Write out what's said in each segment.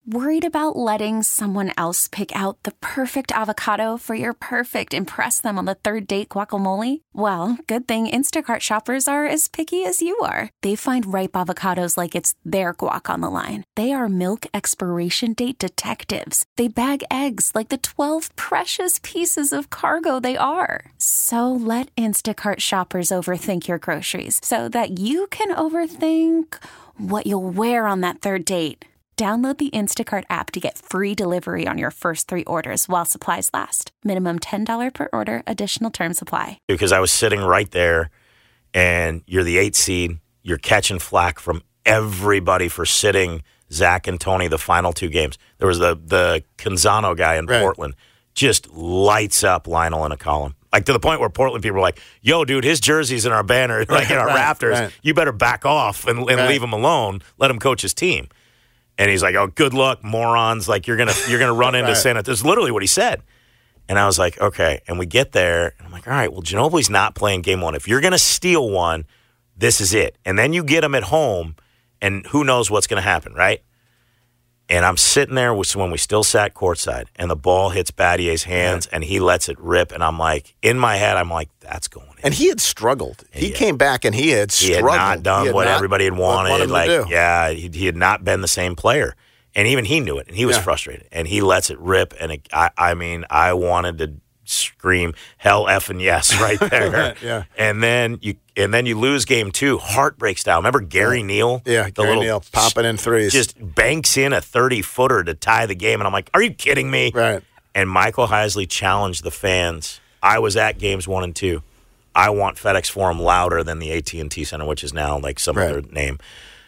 Worried about letting someone else pick out the perfect avocado for your perfect impress them on the third date guacamole? Well, good thing Instacart shoppers are as picky as you are. They find ripe avocados like it's their guac on the line. They are milk expiration date detectives. They bag eggs like the 12 precious pieces of cargo they are. So let Instacart shoppers overthink your groceries so that you can overthink what you'll wear on that third date. Download the Instacart app to get free delivery on your first 3 orders while supplies last. Minimum $10 per order. Additional terms apply. Because I was sitting right there, and you're the 8th seed. You're catching flack from everybody for sitting Zach and Tony the final 2 games. There was the Canzano guy in Portland. Just lights up Lionel in a column. Like, to the point where Portland people were like, yo, dude, his jersey's in our banner, like in our rafters. Right. You better back off and leave him alone. Let him coach his team. And he's like, oh, good luck, morons. Like, you're gonna run into Santa. That's literally what he said. And I was like, okay. And we get there, and I'm like, all right, well, Ginobili's not playing game 1. If you're going to steal one, this is it. And then you get him at home, and who knows what's going to happen, right? And I'm sitting there when we still sat courtside, and the ball hits Battier's hands, and he lets it rip. And I'm like, in my head, I'm like, that's going in. And he had struggled. He came back, and he had struggled. He had not done what everybody had wanted. He had not been the same player. And even he knew it, and he was frustrated. And he lets it rip, and I wanted to scream hell effing yes right there. And then you lose game 2, heartbreak style. Remember Gary Neal? Yeah, Gary Neal popping in threes. Just banks in a 30-footer to tie the game. And I'm like, are you kidding me? Right. And Michael Heisley challenged the fans. I was at games 1 and 2. I want FedEx Forum louder than the AT&T Center, which is now like some other name.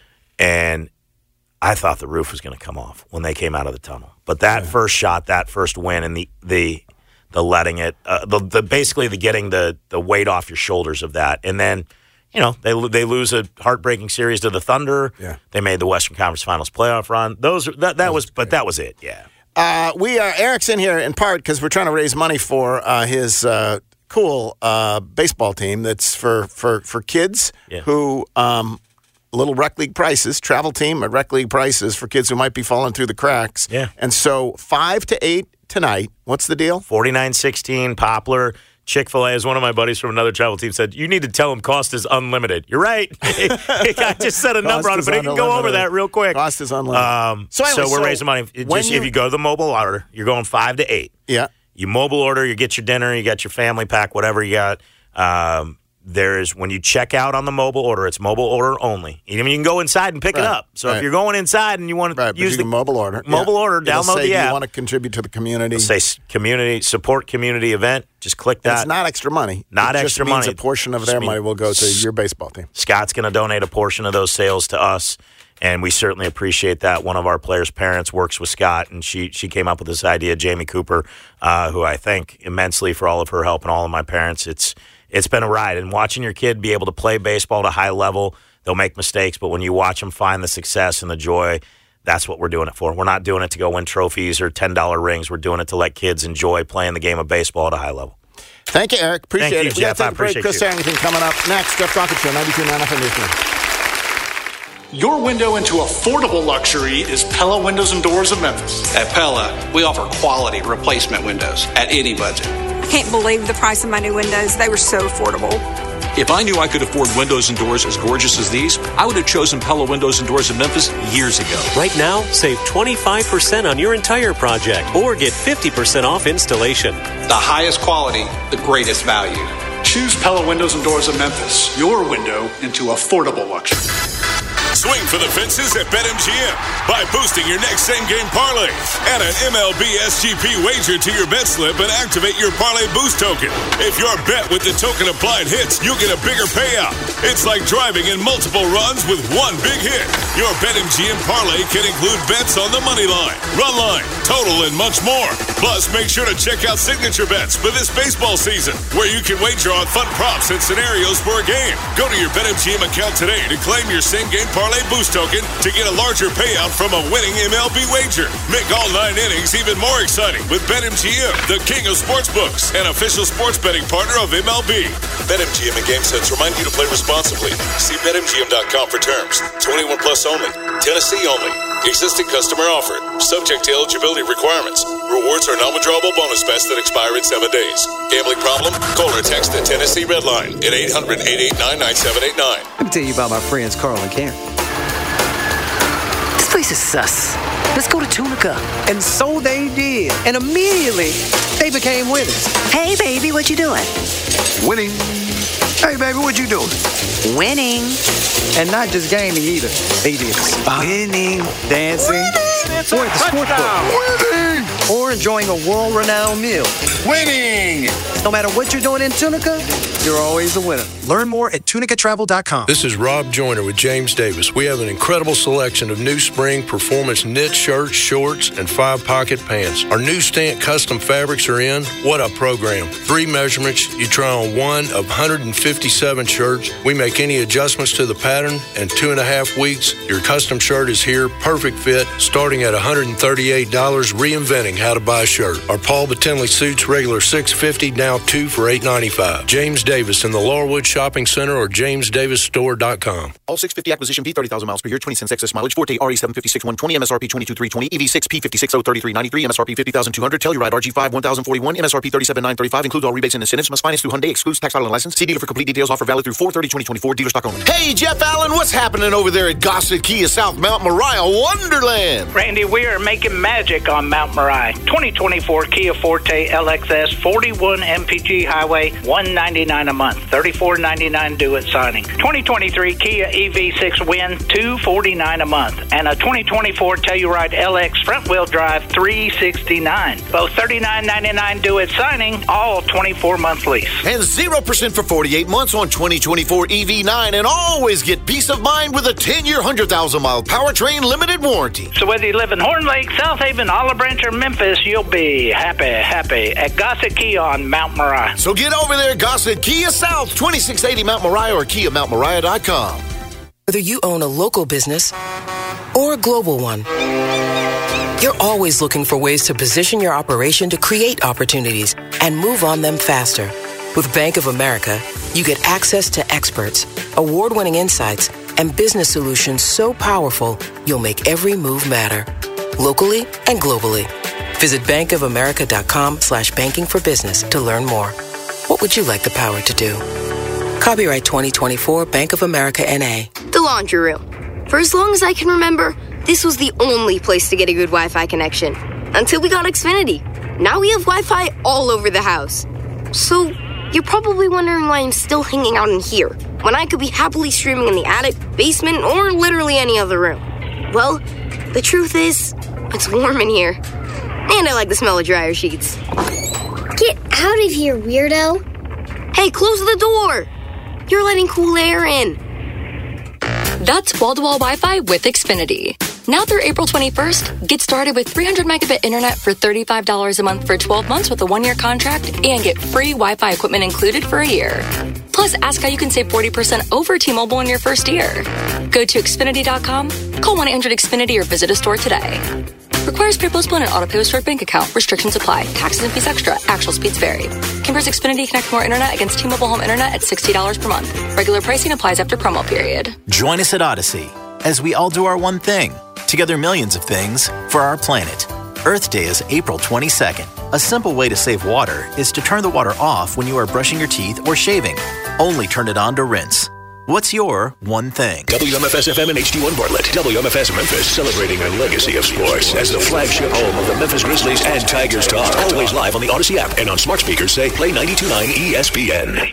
And I thought the roof was going to come off when they came out of the tunnel. But that first shot, that first win, and the letting it, basically the getting the weight off your shoulders of that. And then, they lose a heartbreaking series to the Thunder. Yeah. They made the Western Conference Finals playoff run. That was it. Yeah. Eric's in here in part because we're trying to raise money for his cool baseball team that's for kids who little rec league prices, travel team at rec league prices for kids who might be falling through the cracks. Yeah. And so 5 to 8 tonight. What's the deal? 49-16 Poplar. Chick-fil-A, as one of my buddies from another travel team said, you need to tell him cost is unlimited. You're right. I just said a number on it, but he can go over that real quick. Cost is unlimited. So we're raising money. If you go to the mobile order, you're going 5 to 8. Yeah. You mobile order, you get your dinner, you got your family pack, whatever you got. When you check out on the mobile order, it's mobile order only. You can go inside and pick it up. So if you're going inside and you want to use the mobile order, download the app. You want to contribute to the community. It'll say support community event. Just click that. And it's not extra money. It just means a portion of their money will go to your baseball team. Scott's going to donate a portion of those sales to us, and we certainly appreciate that. One of our players' parents works with Scott, and she came up with this idea, Jamie Cooper, who I thank immensely for all of her help and all of my parents. It's been a ride, and watching your kid be able to play baseball at a high level, they'll make mistakes, but when you watch them find the success and the joy, that's what we're doing it for. We're not doing it to go win trophies or $10 rings. We're doing it to let kids enjoy playing the game of baseball at a high level. Thank you, Eric. Appreciate it. Thank you, Jeff. I appreciate Chris Harrington coming up next. Jeff Talkin Show, 92.9 FM. Your window into affordable luxury is Pella Windows and Doors of Memphis. At Pella, we offer quality replacement windows at any budget. I can't believe the price of my new windows. They were so affordable. If I knew I could afford windows and doors as gorgeous as these, I would have chosen Pella Windows and Doors of Memphis years ago. Right now, save 25% on your entire project or get 50% off installation. The highest quality, the greatest value. Choose Pella Windows and Doors of Memphis, your window into affordable luxury. Swing for the fences at BetMGM by boosting your next same-game parlay. Add an MLB SGP wager to your bet slip and activate your Parlay Boost token. If your bet with the token applied hits, you'll get a bigger payout. It's like driving in multiple runs with one big hit. Your BetMGM parlay can include bets on the money line, run line, total, and much more. Plus, make sure to check out Signature Bets for this baseball season, where you can wager on fun props and scenarios for a game. Go to your BetMGM account today to claim your same-game parlay Parlay Boost Token to get a larger payout from a winning MLB wager. Make all 9 innings even more exciting with BetMGM, the king of sportsbooks and official sports betting partner of MLB. BetMGM and GameSense remind you to play responsibly. See BetMGM.com for terms. 21 plus only. Tennessee only. Existing customer offer. Subject to eligibility requirements. Rewards are non-withdrawable bonus bets that expire in 7 days. Gambling problem? Call or text the Tennessee Red Line at 800-889-9789. Let me tell you about my friends Carl and Karen. This place is sus. Let's go to Tunica. And so they did. And immediately, they became winners. Hey, baby, what you doing? Winning. Hey, baby, what you doing? Winning. And not just gaming either. They did spinning, dancing, or at the sports book. Winning. Or enjoying a world-renowned meal. Winning. No matter what you're doing in Tunica, you're always a winner. Learn more at tunicatravel.com. This is Rob Joyner with James Davis. We have an incredible selection of new spring performance knit shirts, shorts, and 5-pocket pants. Our new Stant custom fabrics are in. What a program. 3 measurements. You try on one of 157 shirts. We make any adjustments to the pattern. In 2.5 weeks, your custom shirt is here. Perfect fit. Starting at $138. Reinventing how to buy a shirt. Our Paul Batinley suits regular $650, now 2 for $895. James Davis in the Laurelwood Shopping Center or jamesdavisstore.com. All 650 acquisition P, 30,000 miles per year, 20 cents excess mileage, Forte RE756 120, MSRP 22,320, EV6 P56 03393, MSRP 50,200, Telluride RG5 1041, MSRP 37,935, includes all rebates and incentives, must finance through Hyundai, excludes tax, title, and license. See dealer for complete details. Offer valid through 4/30/2024, dealer stock only. Hey, Jeff Allen, what's happening over there at Gossett Kia South Mount Moriah Wonderland? Randy, we are making magic on Mount Moriah. 2024 Kia Forte LXS 41 MPG Highway, $199 a month, $34.99 due at signing. 2023 Kia EV6 Win, $249 a month, and a 2024 Telluride LX front-wheel drive, $369. Both $39.99 due at signing, all 24-month lease. And 0% for 48 months on 2024 EV9, and always get peace of mind with a 10-year, 100,000-mile powertrain limited warranty. So whether you live in Horn Lake, South Haven, Olive Branch, or Memphis, you'll be happy at Gossett Kia on Mount Moriah. So get over there, Gossett Kia South, 2680 Mount Moriah or KiaMountMoriah.com. Whether you own a local business or a global one, you're always looking for ways to position your operation to create opportunities and move on them faster. With Bank of America, you get access to experts, award-winning insights, and business solutions so powerful, you'll make every move matter, locally and globally. Visit bankofamerica.com/banking for business to learn more. What would you like the power to do? Copyright 2024 Bank of America N.A. The laundry room. For as long as I can remember, this was the only place to get a good Wi-Fi connection. Until we got Xfinity. Now we have Wi-Fi all over the house. So, you're probably wondering why I'm still hanging out in here, when I could be happily streaming in the attic, basement, or literally any other room. Well, the truth is, it's warm in here. And I like the smell of dryer sheets. Get out of here, weirdo. Hey, close the door! You're letting cool air in. That's wall-to-wall Wi-Fi with Xfinity. Now through April 21st, get started with 300 megabit internet for $35 a month for 12 months with a 1-year contract and get free Wi-Fi equipment included for a year. Plus, ask how you can save 40% over T-Mobile in your first year. Go to Xfinity.com, call 1-800-XFINITY or visit a store today. Requires pre-postponed and auto-pay with stored bank account. Restrictions apply. Taxes and fees extra. Actual speeds vary. Compares Xfinity Connect More Internet against T-Mobile Home Internet at $60 per month. Regular pricing applies after promo period. Join us at Odyssey as we all do our one thing. Together millions of things for our planet. Earth Day is April 22nd. A simple way to save water is to turn the water off when you are brushing your teeth or shaving. Only turn it on to rinse. What's your one thing? WMFS-FM and HD1 Bartlett. WMFS Memphis, celebrating a legacy of sports as the flagship home of the Memphis Grizzlies and Tigers talk. Always live on the Odyssey app and on smart speakers. Say Play 92.9 ESPN.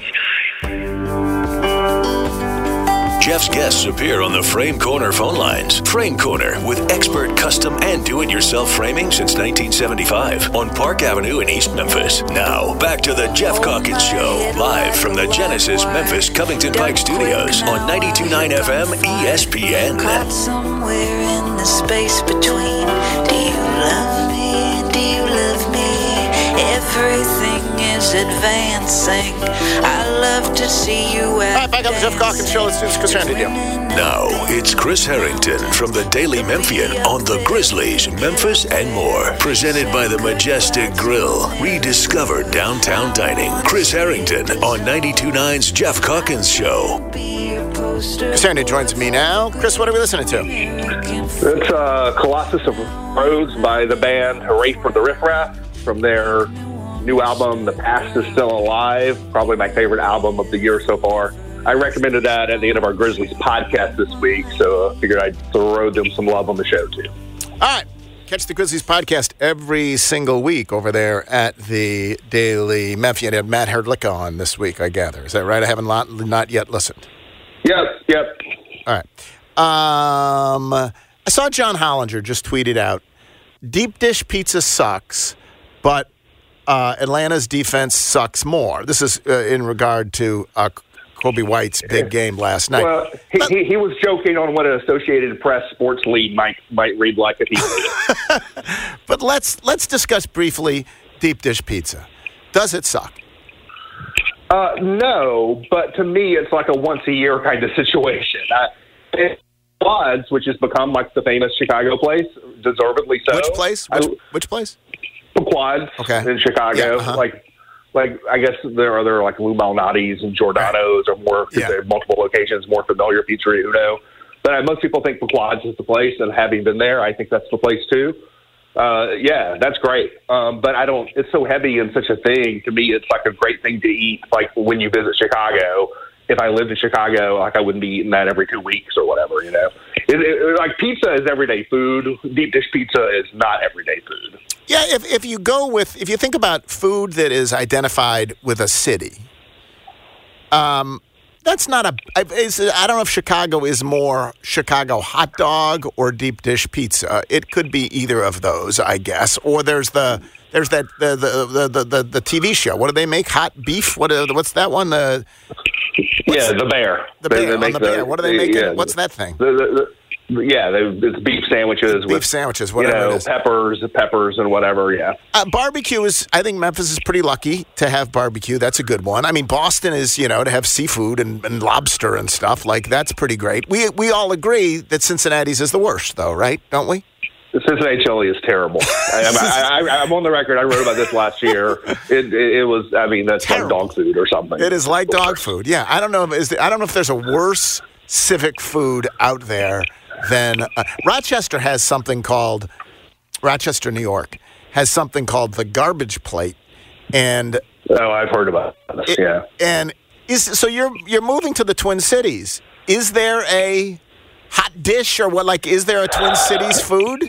Jeff's guests appear on the Frame Corner phone lines. Frame Corner, with expert custom and do-it-yourself framing since 1975 on Park Avenue in East Memphis. Now, back to the Jeff Calkins Show, live from the Genesis Memphis Covington Pike Studios on 92.9 FM ESPN. Caught somewhere in the space between. Do you love me? Do you love me? Everything is advancing. I love to see you All right, back on the Jeff Calkins Show. Let's do this Chris Harrington deal. Now, it's Chris Harrington from the Daily Memphian on the Grizzlies, Memphis, and more. Presented by the Majestic Grill. Rediscover downtown dining. Chris Harrington on 92.9's Jeff Calkins Show. Chris Harrington joins me now. Chris, what are we listening to? It's Colossus of Rhodes by the band Hooray for the Riff Raff from their new album, The Past is Still Alive. Probably my favorite album of the year so far. I recommended that at the end of our Grizzlies podcast this week, so I figured I'd throw them some love on the show, too. All right. Catch the Grizzlies podcast every single week over there at the Daily Memphian. I had Matt Herdlicka on this week, I gather. Is that right? I haven't not yet listened. Yep. All right. I saw John Hollinger just tweeted out, deep dish pizza sucks, but Atlanta's defense sucks more. This is in regard to Kobe White's big game last night. Well, he was joking on what an Associated Press sports lead might read like if he did. But let's discuss briefly deep dish pizza. Does it suck? No, but to me, it's like a once-a-year kind of situation. Quads, which has become like the famous Chicago place, deservedly so. Which place? Which place? Quads in Chicago. Yeah, uh-huh. Like I guess there are other like Lou Malnati's and Giordano's or more, because they have multiple locations, more familiar Pizzeria Uno. But most people think Quads is the place, and having been there, I think that's the place too. Yeah, that's great. But I don't, it's so heavy and such a thing. To me, it's like a great thing to eat, like when you visit Chicago. If I lived in Chicago, like I wouldn't be eating that every 2 weeks or whatever, you know. Like pizza is everyday food. Deep dish pizza is not everyday food. Yeah, if you think about food that is identified with a city, that's not I don't know if Chicago is more Chicago hot dog or deep dish pizza. It could be either of those, I guess. Or there's the TV show. What do they make? Hot beef? What's that one? The Bear. The Bear. What do they make? What's that thing? It's beef sandwiches. Whatever it is. Peppers, and whatever. Yeah. Barbecue is. I think Memphis is pretty lucky to have barbecue. That's a good one. I mean, Boston is, to have seafood and lobster and stuff. Like, that's pretty great. We all agree that Cincinnati's is the worst, though, right? Don't we? The Cincinnati chili is terrible. I'm on the record. I wrote about this last year. It was. I mean, that's terrible. Like dog food or something. It is like dog food. Yeah. I don't know if there's a worse civic food out there than Rochester has something called Rochester, New York has something called the garbage plate, and I've heard about this. Yeah. And so you're moving to the Twin Cities. Is there a hot dish or what? Like, is there a Twin Cities food?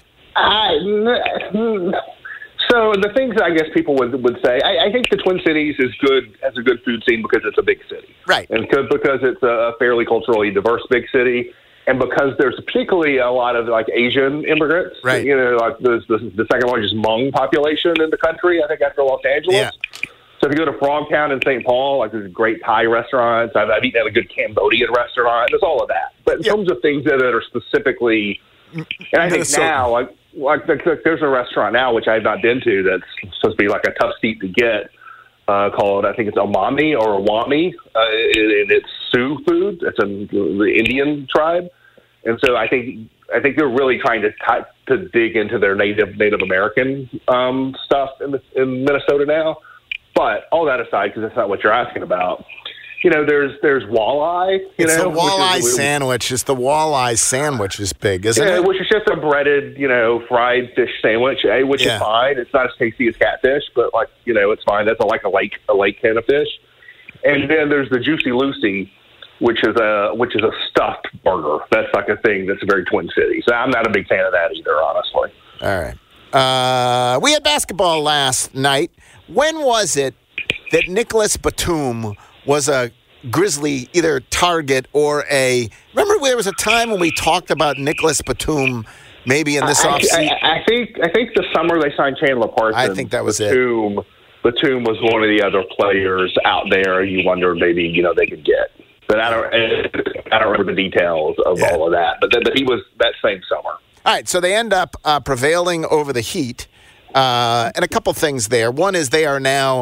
So the things I guess people would say, I think the Twin Cities is good as a good food scene because it's a big city, right? And because it's a fairly culturally diverse big city, and because there's particularly a lot of like Asian immigrants, right? Like there's the second largest Hmong population in the country, I think, after Los Angeles. Yeah. So if you go to Frogtown in St. Paul, like there's great Thai restaurants. I've eaten at a good Cambodian restaurant. There's all of that. But in terms of things that are specifically, and I think now, like there's a restaurant now which I've not been to that's supposed to be like a tough seat to get, called, I think it's Omami or Awami, and it's Sioux food. It's the Indian tribe, and so I think they're really trying to dig into their Native American stuff in Minnesota now. But all that aside, because that's not what you're asking about, there's walleye. It's the walleye sandwich. It's the walleye sandwich is big, isn't it? Which is just a breaded, fried fish sandwich, which is fine. It's not as tasty as catfish, but it's fine. That's like a lake kind of fish. And then there's the Juicy Lucy, which is a stuffed burger. That's like a thing that's very Twin Cities. So I'm not a big fan of that either, honestly. All right. We had basketball last night. When was it that Nicholas Batum was a Grizzly either target or remember there was a time when we talked about Nicholas Batum maybe in this offseason? I think the summer they signed Chandler Parsons. I think that was Batum was one of the other players out there you wondered maybe they could get. But I don't remember the details of all of that. But he was that same summer. All right, so they end up prevailing over the Heat. And a couple things there. One is they are now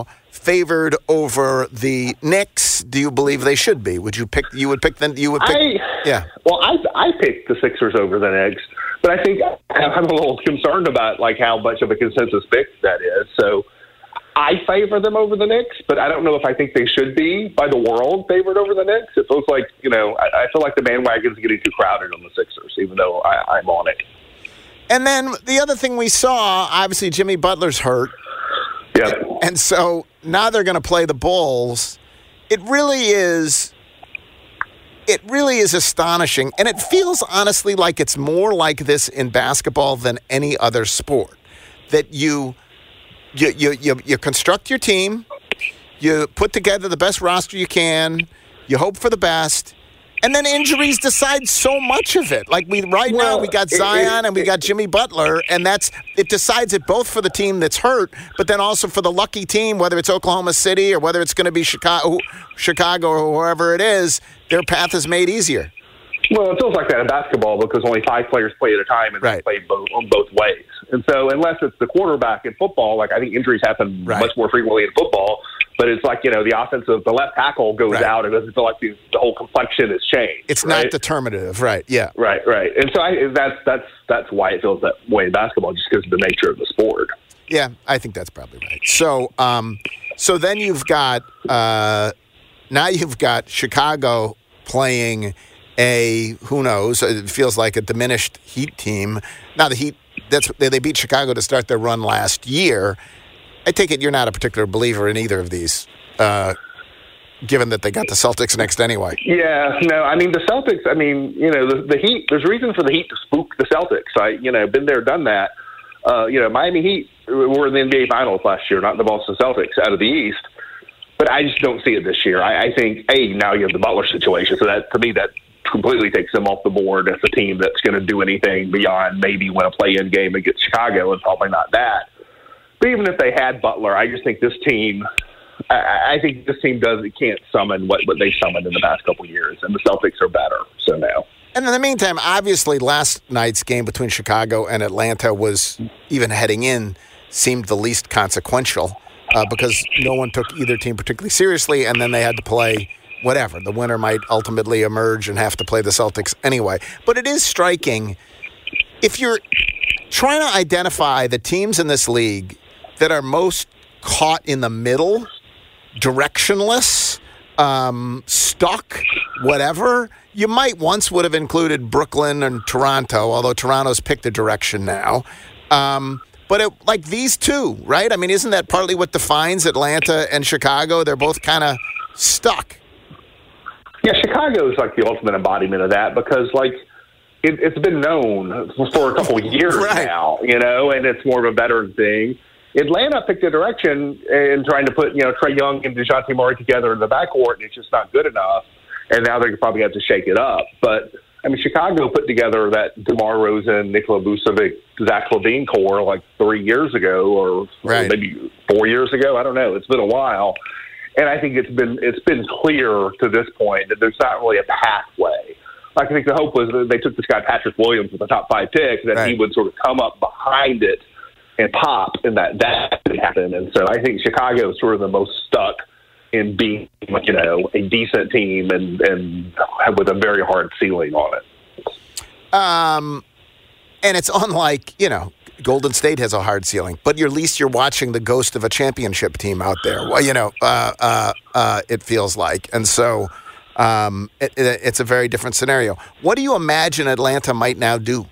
favored over the Knicks? Do you believe they should be? Would you pick? You would pick them. You would pick. Well, I picked the Sixers over the Knicks, but I think I'm a little concerned about like how much of a consensus pick that is. So I favor them over the Knicks, but I don't know if I think they should be by the world favored over the Knicks. It feels like I feel like the bandwagon's getting too crowded on the Sixers, even though I'm on it. And then the other thing we saw, obviously, Jimmy Butler's hurt. Yeah. And so now they're going to play the Bulls. It really is astonishing. And it feels, honestly, like it's more like this in basketball than any other sport. That you construct your team, you put together the best roster you can, you hope for the best, and then injuries decide so much of it. Like now we got Zion and we got Jimmy Butler, and it decides it both for the team that's hurt, but then also for the lucky team, whether it's Oklahoma City or whether it's going to be Chicago or whoever it is, their path is made easier. Well, it feels like that in basketball because only 5 players play at a time and they play on both ways. And so unless it's the quarterback in football, like I think injuries happen much more frequently in football, but it's like, the left tackle goes out and it doesn't feel like the whole complexion has changed. It's not determinative, right? Yeah. Right. And so that's why it feels that way in basketball, just because of the nature of the sport. Yeah, I think that's probably right. So then you've got Chicago playing who knows, it feels like a diminished Heat team. Now the Heat, they beat Chicago to start their run last year. I take it you're not a particular believer in either of these, given that they got the Celtics next anyway. Yeah, no, I mean, the Celtics, the Heat, there's reason for the Heat to spook the Celtics. Been there, done that. Miami Heat were in the NBA Finals last year, not the Boston Celtics out of the East. But I just don't see it this year. I think, now you have the Butler situation, so that, to me, that completely takes them off the board as a team that's going to do anything beyond maybe win a play-in game against Chicago, and probably not that. But even if they had Butler, I just think this team, can't summon what they summoned in the past couple of years, and the Celtics are better. So now. And in the meantime, obviously, last night's game between Chicago and Atlanta was, even heading in, seemed the least consequential because no one took either team particularly seriously, and then they had to play whatever. The winner might ultimately emerge and have to play the Celtics anyway. But it is striking, if you're trying to identify the teams in this league that are most caught in the middle, directionless, stuck, whatever, you might once would have included Brooklyn and Toronto, although Toronto's picked a direction now. But these two, right? I mean, isn't that partly what defines Atlanta and Chicago? They're both kind of stuck. Yeah, Chicago is like the ultimate embodiment of that because, it's been known for a couple of years now, and it's more of a veteran thing. Atlanta picked a direction in trying to put, Trae Young and DeJounte Murray together in the backcourt, and it's just not good enough. And now they probably have to shake it up. But, Chicago put together that DeMar DeRozan, Nikola Vucevic, Zach LaVine core 3 years ago or maybe 4 years ago. I don't know. It's been a while. And I think it's been clear to this point that there's not really a pathway. I think the hope was that they took this guy Patrick Williams with the top 5 pick, that he would sort of come up behind it and pop, and that didn't happen. And so I think Chicago is sort of the most stuck in being, a decent team and with a very hard ceiling on it. And it's unlike, Golden State has a hard ceiling, but at least you're watching the ghost of a championship team out there. Well, it feels like. And so it's a very different scenario. What do you imagine Atlanta might now do?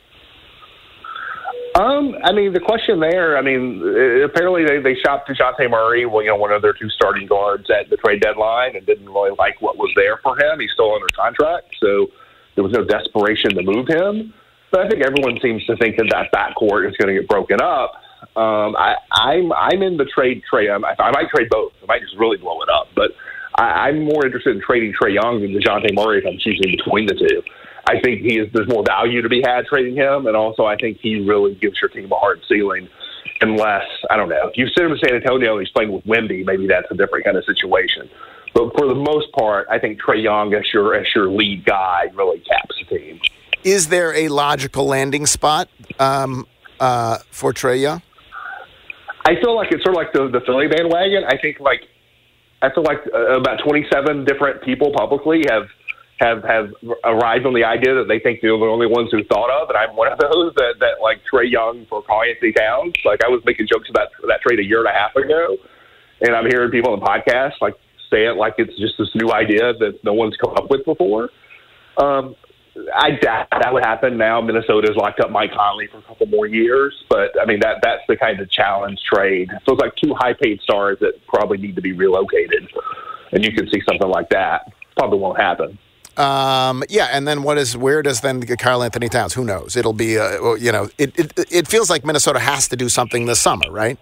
The question there, apparently they shopped DeJounte Murray, one of their 2 starting guards at the trade deadline, and didn't really like what was there for him. He's still under contract, so there was no desperation to move him. But I think everyone seems to think that backcourt is going to get broken up. I'm in the trade Trae. I might trade both. I might just really blow it up. But I'm more interested in trading Trae Young than DeJounte Murray if I'm choosing between the two. I think there's more value to be had trading him, and also I think he really gives your team a hard ceiling. Unless, I don't know, if you sit him in San Antonio and he's playing with Wemby, maybe that's a different kind of situation. But for the most part, I think Trae Young as your lead guy really caps the team. Is there a logical landing spot for Trae Young? I feel like it's sort of like the Philly bandwagon. I think I feel like about 27 different people publicly have arrived on the idea that they think they're the only ones who thought of, and I'm one of those that like Trae Young for Karl-Anthony Towns. Like I was making jokes about that trade a year and a half ago, and I'm hearing people on the podcast like say it like it's just this new idea that no one's come up with before. I doubt that would happen now. Minnesota's locked up Mike Conley for a couple more years, but I mean that's the kind of challenge trade. So it's like two high-paid stars that probably need to be relocated, and you can see something like that. Probably won't happen. And then where does then Karl-Anthony Towns? Who knows? It'll be, it feels like Minnesota has to do something this summer, right?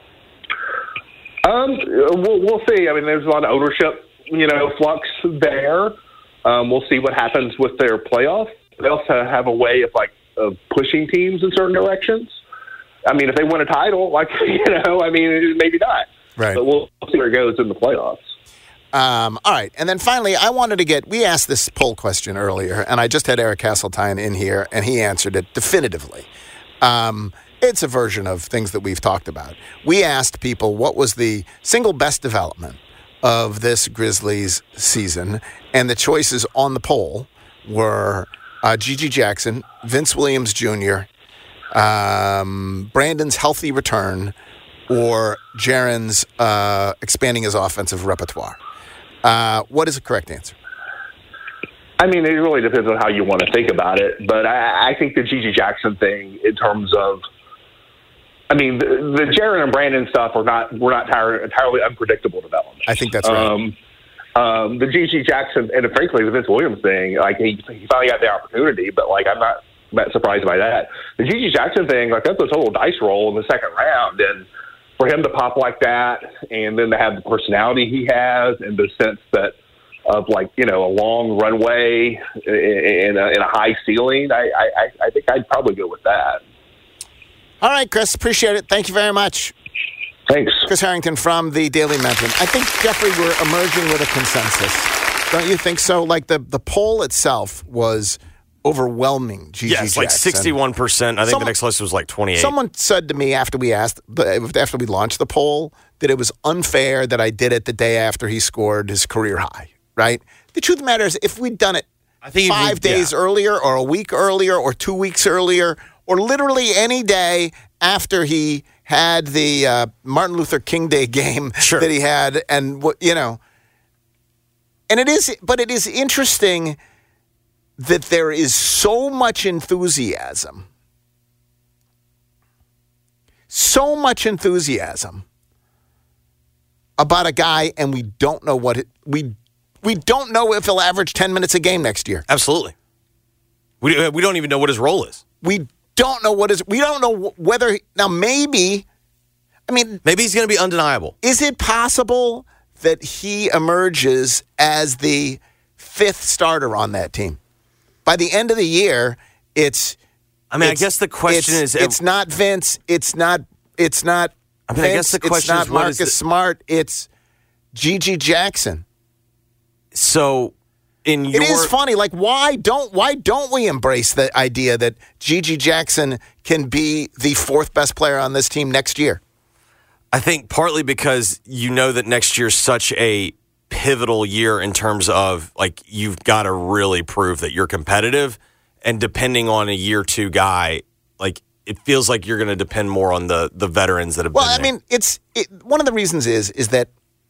We'll see. I mean, there's a lot of ownership, flux there. We'll see what happens with their playoff. They also have a way of pushing teams in certain directions. I mean, if they win a title, maybe not. Right. But we'll see where it goes in the playoffs. All right. And then finally, we asked this poll question earlier, and I just had Eric Hasseltine in here, and he answered it definitively. It's a version of things that we've talked about. We asked people what was the single best development of this Grizzlies season, and the choices on the poll were G.G. Jackson, Vince Williams Jr., Brandon's healthy return, or Jaren's expanding his offensive repertoire. What is the correct answer? I mean, it really depends on how you want to think about it, but I think the G.G. Jackson thing in terms of, I mean, the Jaren and Brandon stuff were not entirely unpredictable development. I think that's right. The G.G. Jackson and frankly the Vince Williams thing, like he finally got the opportunity, but like I'm not that surprised by that. The G.G. Jackson thing, like that's a total dice roll in the second round, and for him to pop like that, and then to have the personality he has, and the sense that of a long runway and a high ceiling, I think I'd probably go with that. All right, Chris, appreciate it. Thank you very much. Thanks. Chris Harrington from the Daily Memphian. I think, Jeffrey, we're emerging with a consensus. Don't you think so? Like the poll itself was overwhelming. Yes, like 61%. I think the next list was like 28. Someone said to me after we launched the poll, that it was unfair that I did it the day after he scored his career high, right? The truth of the matter is, if we'd done it 5 days earlier or a week earlier or 2 weeks earlier or literally any day after he had the Martin Luther King Day game that he had, and and it is interesting that there is so much enthusiasm about a guy, and we don't know we don't know if he'll average 10 minutes a game next year. Absolutely. We don't even know what his role is. We don't know whether now maybe he's going to be undeniable. Is it possible that he emerges as the fifth starter on that team? By the end of the year, I guess the question is, it's not Vince. It's not. I guess the question is, Marcus Smart. It's G.G. Jackson. So, it is funny. Like, why don't we embrace the idea that G.G. Jackson can be the fourth best player on this team next year? I think partly because you know that next year's such a pivotal year in terms of you've got to really prove that you're competitive, and depending on a year two guy, it feels like you're going to depend more on the veterans that have been there. Well, I mean, one of the reasons is that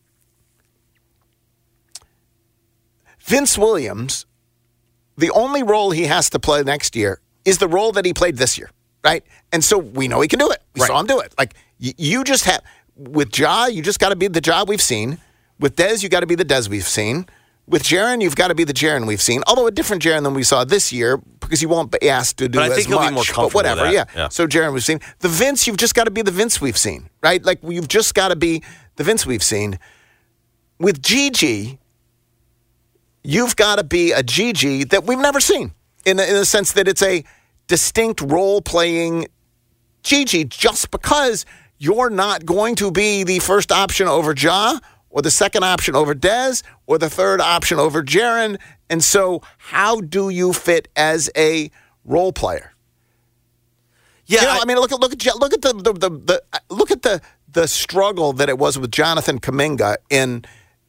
Vince Williams, the only role he has to play next year is the role that he played this year, right? And so we know he can do it. We saw him do it. You just have, with Ja, you just got to be the Ja we've seen. With Dez, you got to be the Dez we've seen. With Jaren, you've got to be the Jaren we've seen. Although a different Jaren than we saw this year, because he won't be asked to do as much. I think he'll be more comfortable but whatever, with that. Yeah. So Jaren we've seen. The Vince, you've just got to be the Vince we've seen, right? You've just got to be the Vince we've seen. With Gigi, you've got to be a Gigi that we've never seen, in the sense that it's a distinct role-playing Gigi, just because you're not going to be the first option over Ja, or the second option over Dez, or the third option over Jaren. And so how do you fit as a role player? Yeah, look at the struggle that it was with Jonathan Kuminga in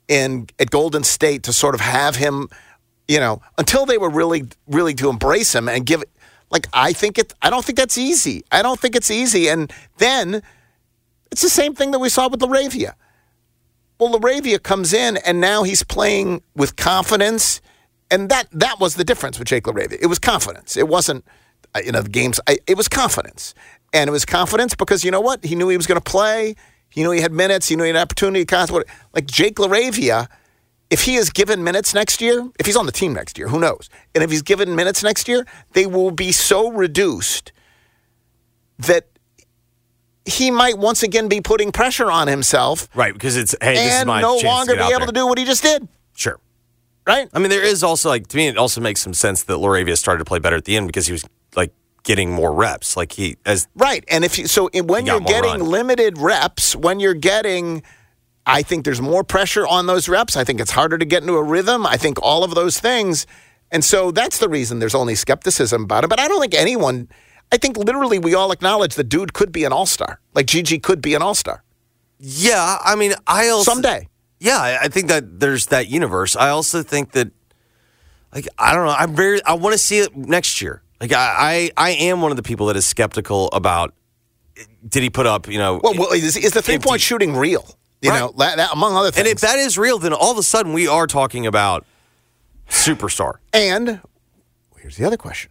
at Golden State to sort of have him, until they were really, really to embrace him and give it. Like, I don't think that's easy. I don't think it's easy. And then it's the same thing that we saw with LaRavia. Well, LaRavia comes in, and now he's playing with confidence. And that was the difference with Jake LaRavia. It was confidence. It wasn't, the games. It was confidence. And it was confidence because, you know what? He knew he was going to play. He knew he had minutes. He knew he had opportunity. Like Jake LaRavia, if he is given minutes next year, if he's on the team next year, who knows? And if he's given minutes next year, they will be so reduced that he might once again be putting pressure on himself. Right, because this is my no chance longer to get be out able there. to do what he just did. Sure. Right? I mean, there is also, to me, it also makes some sense that LaRavia started to play better at the end because he was, getting more reps. Right, and when you're getting limited reps, I think there's more pressure on those reps. I think it's harder to get into a rhythm. I think all of those things. And so that's the reason there's only skepticism about it. But I don't think I think literally we all acknowledge the dude could be an all-star. Like Gigi could be an all-star. Yeah, I mean, someday. Yeah, I think that there's that universe. I also think that, I don't know. I want to see it next year. I am one of the people that is skeptical about, did he put up, Well, is the three-point shooting real? That, among other things. And if that is real, then all of a sudden we are talking about superstar. And here's the other question.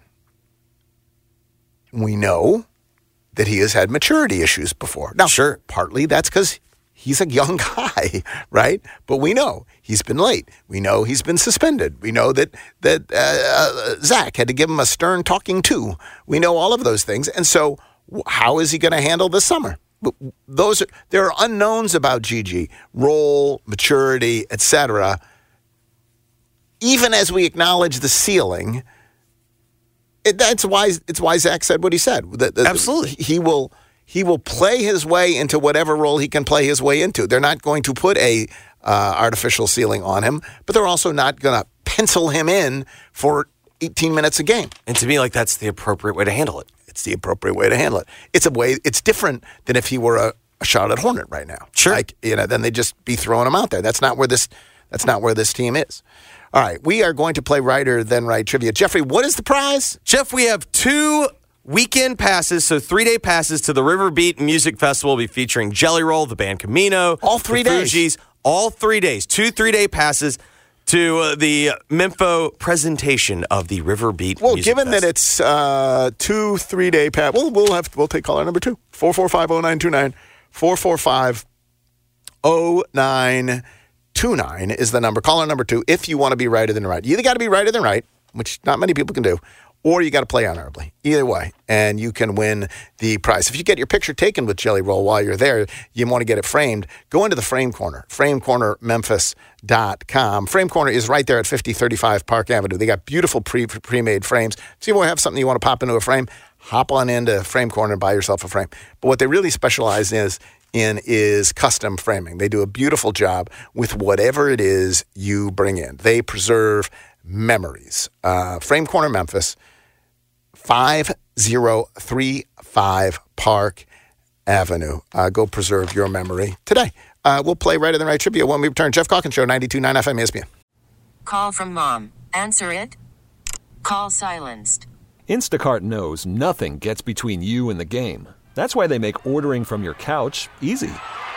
We know that he has had maturity issues before. Now, sure, partly that's because he's a young guy, right? But we know he's been late. We know he's been suspended. We know that Zach had to give him a stern talking to. We know all of those things. And so how is he going to handle this summer? There are unknowns about Gigi, role, maturity, etc. Even as we acknowledge the ceiling, it's why Zach said what he said. Absolutely, he will play his way into whatever role he can play his way into. They're not going to put a artificial ceiling on him, but they're also not going to pencil him in for 18 minutes a game. And to me, that's the appropriate way to handle it. It's the appropriate way to handle it. It's different than if he were a Charlotte Hornet right now. Sure. Then they'd just be throwing him out there. That's not where this team is. All right, we are going to play Writer Then Right trivia. Jeffrey, what is the prize? Jeff, we have 2 weekend passes, so 3-day passes to the River Beat Music Festival. Will be featuring Jelly Roll, the band Camino, all 3 days. Fugees, all 3 days. 2 3-day passes to the Mempho presentation of the River Beat Music given Fest. that it's 2 3-day pass, we'll take caller number 2. 445-0929. 445-0929 is the number. Caller number 2 if you want to be Righter Than Right. You either got to be Righter Than Right, which not many people can do, or you got to play honorably. Either way, and you can win the prize. If you get your picture taken with Jelly Roll while you're there, you want to get it framed, go into the Frame Corner, framecornermemphis.com. Frame Corner is right there at 5035 Park Avenue. They got beautiful pre-made frames. So you want to have something you want to pop into a frame, hop on into Frame Corner and buy yourself a frame. But what they really specialize in is custom framing. They do a beautiful job with whatever it is you bring in. They preserve memories. Frame Corner Memphis, 5035 Park Avenue. Go preserve your memory today. We'll play Righter Than Right trivia when we return. Jeff Calkins Show, 92.9 FM ESPN. Call from mom. Answer it. Call silenced. Instacart knows nothing gets between you and the game. That's why they make ordering from your couch easy.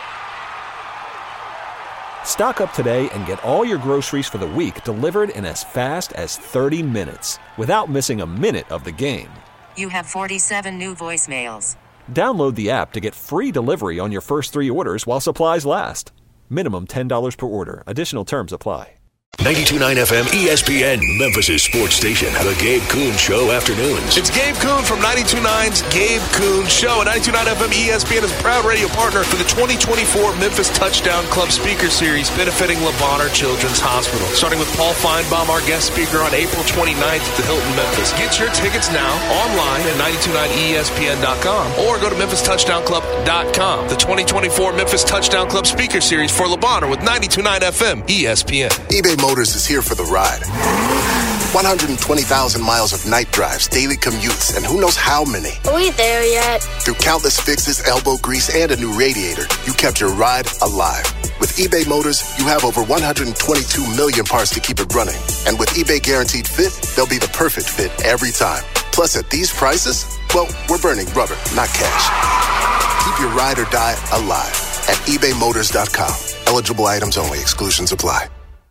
Stock up today and get all your groceries for the week delivered in as fast as 30 minutes without missing a minute of the game. You have 47 new voicemails. Download the app to get free delivery on your first 3 orders while supplies last. Minimum $10 per order. Additional terms apply. 92.9 FM ESPN, Memphis' sports station. The Gabe Kuhn Show afternoons. It's Gabe Kuhn from 92.9's Gabe Kuhn Show. And 92.9 FM ESPN is a proud radio partner for the 2024 Memphis Touchdown Club Speaker Series benefiting Le Bonheur Children's Hospital. Starting with Paul Feinbaum, our guest speaker, on April 29th at the Hilton Memphis. Get your tickets now online at 929ESPN.com or go to MemphisTouchdownClub.com. The 2024 Memphis Touchdown Club Speaker Series for Le Bonheur with 92.9 FM ESPN. eBay Motors is here for the ride. 120,000 miles of night drives, daily commutes, and who knows how many. Are we there yet? Through countless fixes, elbow grease, and a new radiator, you kept your ride alive. With eBay Motors, you have over 122 million parts to keep it running. And with eBay Guaranteed Fit, they'll be the perfect fit every time. Plus, at these prices, well, we're burning rubber, not cash. Keep your ride or die alive at ebaymotors.com. Eligible items only. Exclusions apply.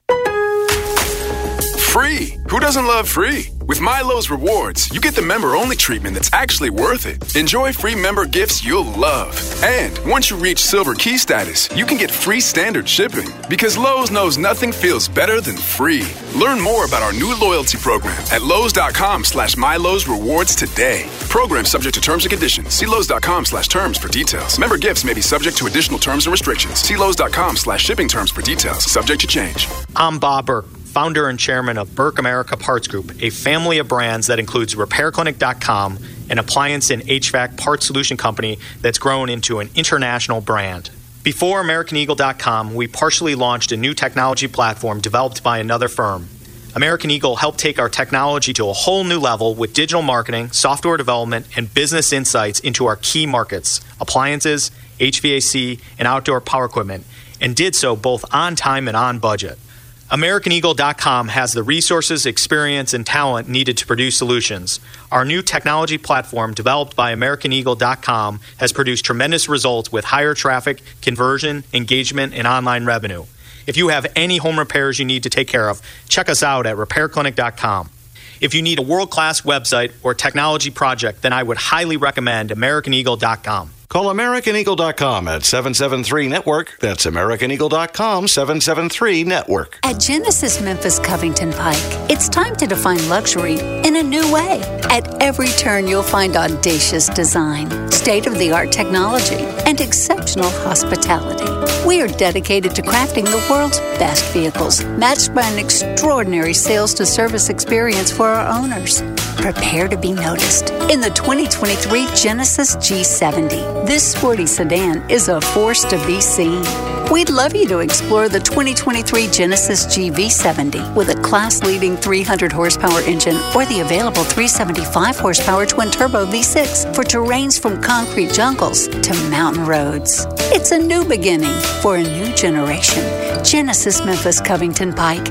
Free. Who doesn't love free? With MyLowe's Rewards, you get the member-only treatment that's actually worth it. Enjoy free member gifts you'll love. And once you reach Silver Key status, you can get free standard shipping. Because Lowe's knows nothing feels better than free. Learn more about our new loyalty program at Lowe's.com/MyLowe's Rewards today. Program subject to terms and conditions. See Lowe's.com/terms for details. Member gifts may be subject to additional terms and restrictions. See Lowe's.com/shipping terms for details. Subject to change. I'm Bob Burke, founder and chairman of Burke America Parts Group, a family of brands that includes RepairClinic.com, an appliance and HVAC parts solution company that's grown into an international brand. Before AmericanEagle.com, we partially launched a new technology platform developed by another firm. American Eagle helped take our technology to a whole new level with digital marketing, software development, and business insights into our key markets, appliances, HVAC, and outdoor power equipment, and did so both on time and on budget. AmericanEagle.com has the resources, experience, and talent needed to produce solutions. Our new technology platform, developed by AmericanEagle.com, has produced tremendous results with higher traffic, conversion, engagement, and online revenue. If you have any home repairs you need to take care of, check us out at RepairClinic.com. If you need a world-class website or technology project, then I would highly recommend AmericanEagle.com. Call AmericanEagle.com at 773-NETWORK. That's AmericanEagle.com, 773-NETWORK. At Genesis Memphis Covington Pike, it's time to define luxury in a new way. At every turn, you'll find audacious design, state-of-the-art technology, and exceptional hospitality. We are dedicated to crafting the world's best vehicles, matched by an extraordinary sales-to-service experience for our owners. Prepare to be noticed in the 2023 Genesis G70. This sporty sedan is a force to be seen. We'd love you to explore the 2023 Genesis GV70 with a class-leading 300 horsepower engine or the available 375 horsepower twin-turbo V6 for terrains from concrete jungles to mountain roads. It's a new beginning for a new generation. Genesis Memphis Covington Pike,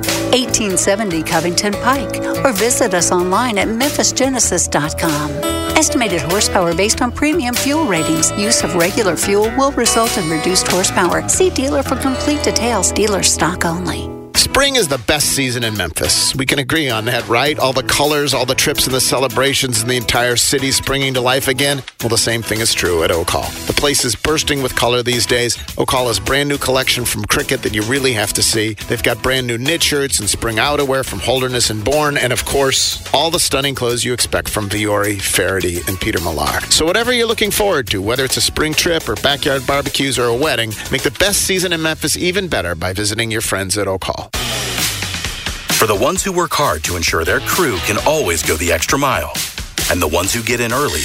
1870 Covington Pike, or visit us online at memphisgenesis.com. Estimated horsepower based on premium fuel ratings. Use of regular fuel will result in reduced horsepower. See dealer for complete details. Dealer stock only. Spring is the best season in Memphis. We can agree on that, right? All the colors, all the trips and the celebrations, and the entire city springing to life again. Well, the same thing is true at Ocall. The place is bursting with color these days. Ocall has brand new collection from Cricket that you really have to see. They've got brand new knit shirts and spring outerwear from Holderness and Bourne, and of course, all the stunning clothes you expect from Viore, Faraday, and Peter Millar. So whatever you're looking forward to, whether it's a spring trip or backyard barbecues or a wedding, make the best season in Memphis even better by visiting your friends at Ocall. For the ones who work hard to ensure their crew can always go the extra mile, and the ones who get in early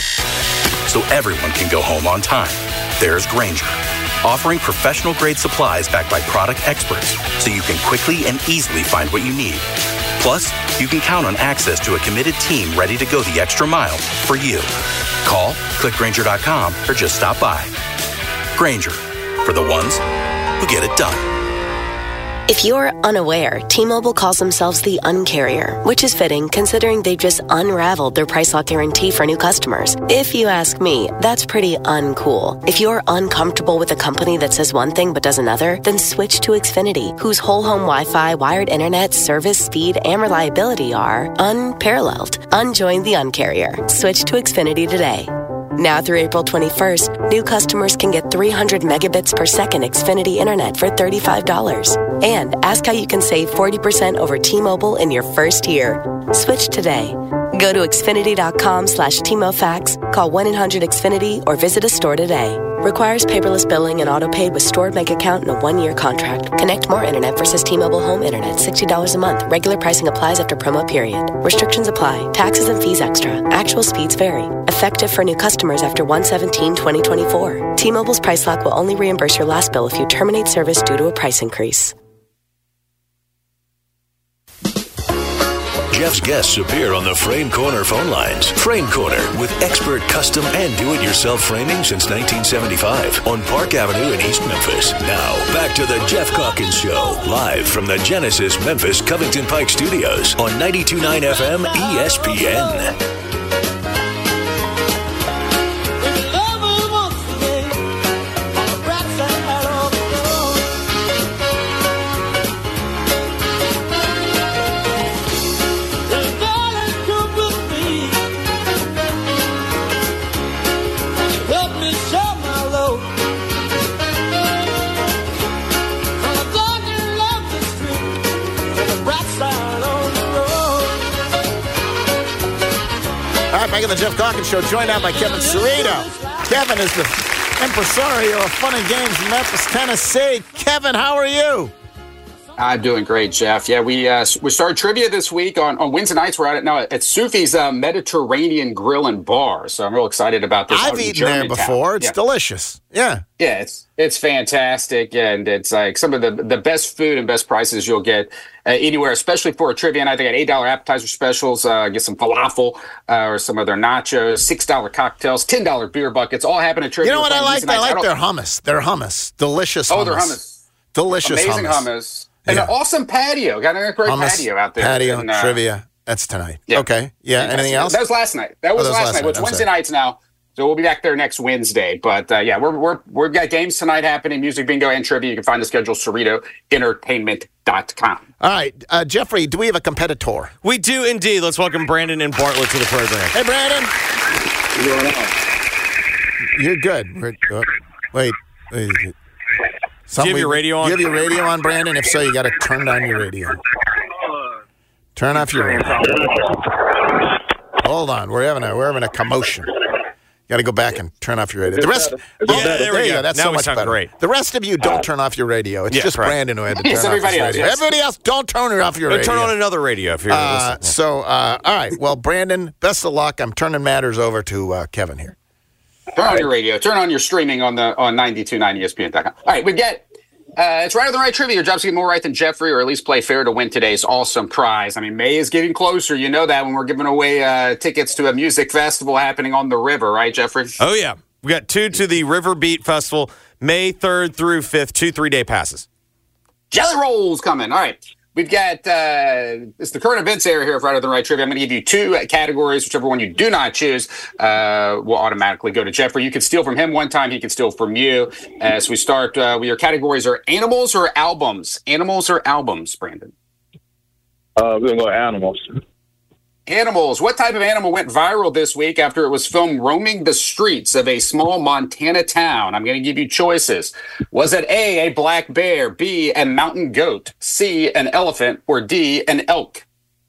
so everyone can go home on time, there's Grainger, offering professional-grade supplies backed by product experts so you can quickly and easily find what you need. Plus, you can count on access to a committed team ready to go the extra mile for you. Call, click Grainger.com, or just stop by. Grainger, for the ones who get it done. If you're unaware, T-Mobile calls themselves the Un-carrier, which is fitting considering they've just unraveled their price lock guarantee for new customers. If you ask me, that's pretty uncool. If you're uncomfortable with a company that says one thing but does another, then switch to Xfinity, whose whole home Wi-Fi, wired internet, service, speed, and reliability are unparalleled. Unjoin the Un-carrier. Switch to Xfinity today. Now through April 21st, new customers can get 300 megabits per second Xfinity Internet for $35. And ask how you can save 40% over T-Mobile in your first year. Switch today. Go to Xfinity.com/TMOFax, call 1-800-XFINITY, or visit a store today. Requires paperless billing and auto-paid with stored bank account and a 1-year contract. Connect more internet versus T-Mobile Home Internet, $60 a month. Regular pricing applies after promo period. Restrictions apply. Taxes and fees extra. Actual speeds vary. Effective for new customers after 1/17/2024. T-Mobile's price lock will only reimburse your last bill if you terminate service due to a price increase. Jeff's guests appear on the Frame Corner phone lines. Frame Corner with expert custom and do-it-yourself framing since 1975 on Park Avenue in East Memphis. Now, back to the Jeff Calkins Show, live from the Genesis Memphis Covington Pike Studios on 92.9 FM ESPN. Back in the Jeff Calkins Show, joined out by Kevin Cerrito. Kevin is the impresario of fun and games in Memphis, Tennessee. Kevin, how are you? I'm doing great, Jeff. Yeah, we started trivia this week on Wednesday nights. We're at Sufi's Mediterranean Grill and Bar, so I'm real excited about this. I've eaten there before. It's delicious. Yeah. Yeah, it's fantastic, and it's like some of the best food and best prices you'll get anywhere, especially for a trivia night. They got $8 appetizer specials, get some falafel or some of their nachos, $6 cocktails, $10 beer buckets, all happen at trivia. You know what I like? I like their hummus. Their hummus. Delicious hummus. Oh, their hummus. Delicious Amazing hummus. And an awesome patio. Got a great patio out there. Patio, trivia. That's tonight. Yeah. Okay. Yeah. Fantastic. Anything else? That was last night. That was last night. It's Wednesday nights now. So we'll be back there next Wednesday. But yeah, we've got games tonight happening, music bingo and trivia. You can find the schedule CerritoEntertainment.com. All right. Jeffrey, do we have a competitor? We do indeed. Let's welcome Brandon and Bartlett to the program. Hey, Brandon. What's going on? You're good. Wait. Do you have your radio on? Do you have your radio on, Brandon? If so, you got to turn down your radio. Turn off your radio. Hold on. We're having a commotion. You got to go back and turn off your radio. The rest. There we go. That's now so much better. Great. The rest of you don't turn off your radio. It's just Brandon who had to turn off his radio. Yes. Everybody else, don't turn off your radio. Turn on another radio if you're listening. All right. Well, Brandon, best of luck. I'm turning matters over to Kevin here. Turn on your radio. Turn on your streaming on 92.9 ESPN.com. All right, we get it's right or the right trivia. Your job's to get more right than Jeffrey, or at least play fair to win today's awesome prize. I mean, May is getting closer. You know that when we're giving away tickets to a music festival happening on the river, right, Jeffrey? Oh, yeah. We got 2 to the River Beat Festival, May 3rd through 5th, 2 3-day passes. Jelly rolls coming. All right. We've got it's the current events area here of Right or the Right Trivia. I'm going to give you 2 categories. Whichever one you do not choose will automatically go to Jeffrey. You can steal from him one time. He can steal from you. As we start, your categories are animals or albums? Animals or albums, Brandon? We're going to go animals. Animals. What type of animal went viral this week after it was filmed roaming the streets of a small Montana town? I'm going to give you choices. Was it A, a black bear, B, a mountain goat, C, an elephant, or D, an elk?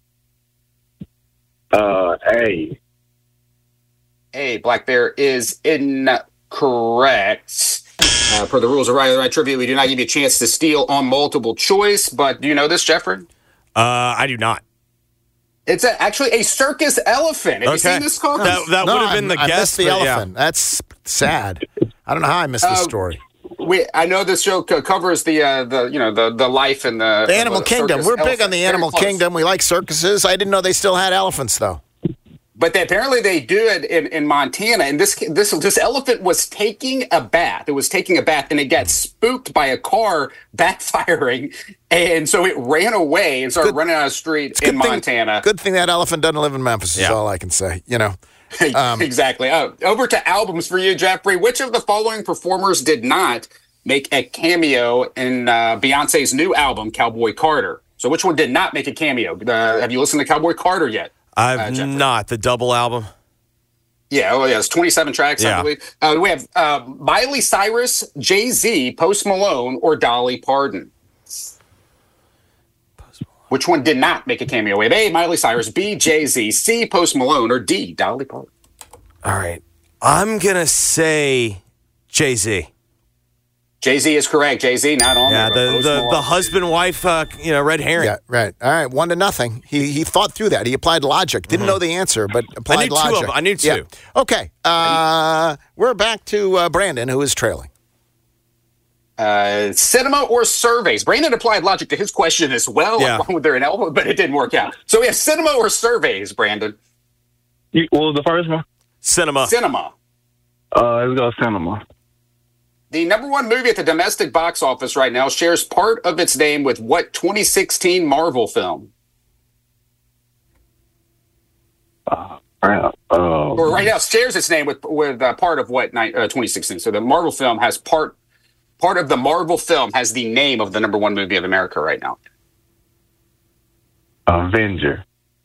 A. A, black bear is incorrect. Per the rules of Right or the Right Trivia, we do not give you a chance to steal on multiple choice, but do you know this, Jeffrey? I do not. It's actually a circus elephant. Have you seen this, Calkins? That would have been the guess. I missed the elephant. Yeah. That's sad. I don't know how I missed this story. I know this show covers the life and the animal kingdom. We're big on the animal kingdom. We like circuses. I didn't know they still had elephants, though. But apparently they do it in Montana. And this elephant was taking a bath. It was taking a bath, and it got spooked by a car backfiring. And so it ran away and started running out of the street in Montana. Good thing that elephant doesn't live in Memphis is all I can say, you know. Exactly. Over to albums for you, Jeffrey. Which of the following performers did not make a cameo in Beyonce's new album, Cowboy Carter? So which one did not make a cameo? Have you listened to Cowboy Carter yet? I've not. The double album? Yeah, it's 27 tracks, I believe. We have Miley Cyrus, Jay-Z, Post Malone, or Dolly Parton. Which one did not make a cameo? We have A, Miley Cyrus, B, Jay-Z, C, Post Malone, or D, Dolly Parton. All right. I'm going to say Jay-Z. Jay-Z is correct. Jay-Z not on there. The husband-wife, red herring. Yeah, right. All right, 1-0. He thought through that. He applied logic. Didn't know the answer, but applied logic. I knew 2. Yeah. Okay. We're back to Brandon, who is trailing. Cinema or surveys? Brandon applied logic to his question as well. Yeah. Like, with their elbow, but it didn't work out. So we have cinema or surveys, Brandon. What was the first one? Cinema. Cinema. Let's go cinema. The number one movie at the domestic box office right now shares part of its name with what 2016 Marvel film? Or right now shares its name with part of what 2016. So the Marvel film has part of the Marvel film has the name of the number one movie of America right now. Avenger.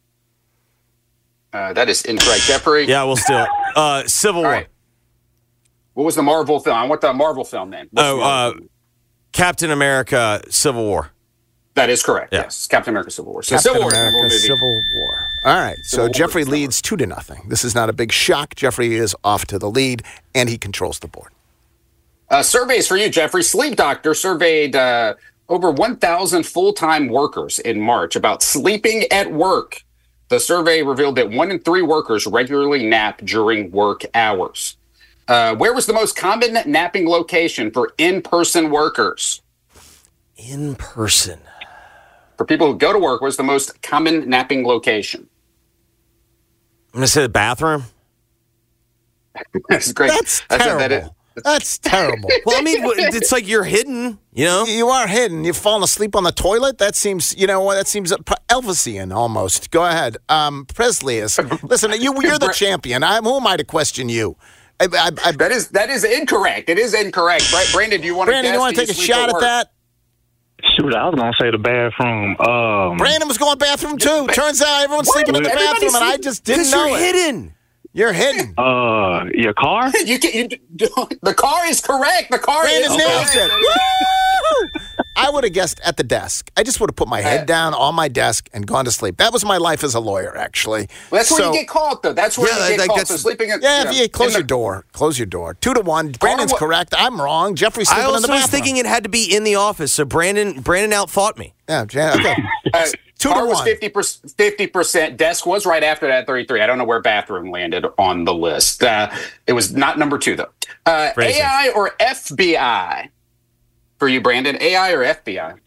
That is incorrect, Jeffrey. Yeah, we'll steal it. Civil War. Right. What was the Marvel film? I want the Marvel film name. Captain America: Civil War. That is correct. Yeah. Yes, Captain America: Civil War. So Captain Civil War, America Civil War. All right, so Jeffrey leads 2-0. This is not a big shock. Jeffrey is off to the lead, and he controls the board. Surveys for you, Jeffrey. Sleep Doctor surveyed over 1,000 full-time workers in March about sleeping at work. The survey revealed that 1 in 3 workers regularly nap during work hours. Where was the most common napping location for in-person workers? In person. For people who go to work, what's the most common napping location? I'm going to say the bathroom. That's great. That's terrible. That's terrible. Well, I mean, it's like you're hidden, you know? You are hidden. You've fallen asleep on the toilet? That seems, that seems Elvisian almost. Go ahead. Presley is. Listen, you're the champion. Who am I to question you? That is incorrect. It is incorrect. Brandon, do you want to Brandon, you want to take a shot at that? Shoot, I was going to say the bathroom. Brandon was going bathroom, too. Turns out everyone's sleeping in the bathroom, and I just didn't know you're hidden. You're hidden. Your car? The car is correct. The car Brandon is nailed correct. it. Woo! I would have guessed at the desk. I just would have put my head down on my desk and gone to sleep. That was my life as a lawyer, actually. Well, that's where you get caught, though. That's where you get caught. So sleeping in, if you close your door. Close your door. 2-1. Brandon's correct. I'm wrong. Jeffrey's sleeping in the bathroom. I was thinking it had to be in the office, so Brandon outthought me. Yeah, okay. 2-1. Car was 50%. Desk was right after that, 33. I don't know where bathroom landed on the list. It was not number 2, though. AI or FBI? For you, Brandon, AI or FBI?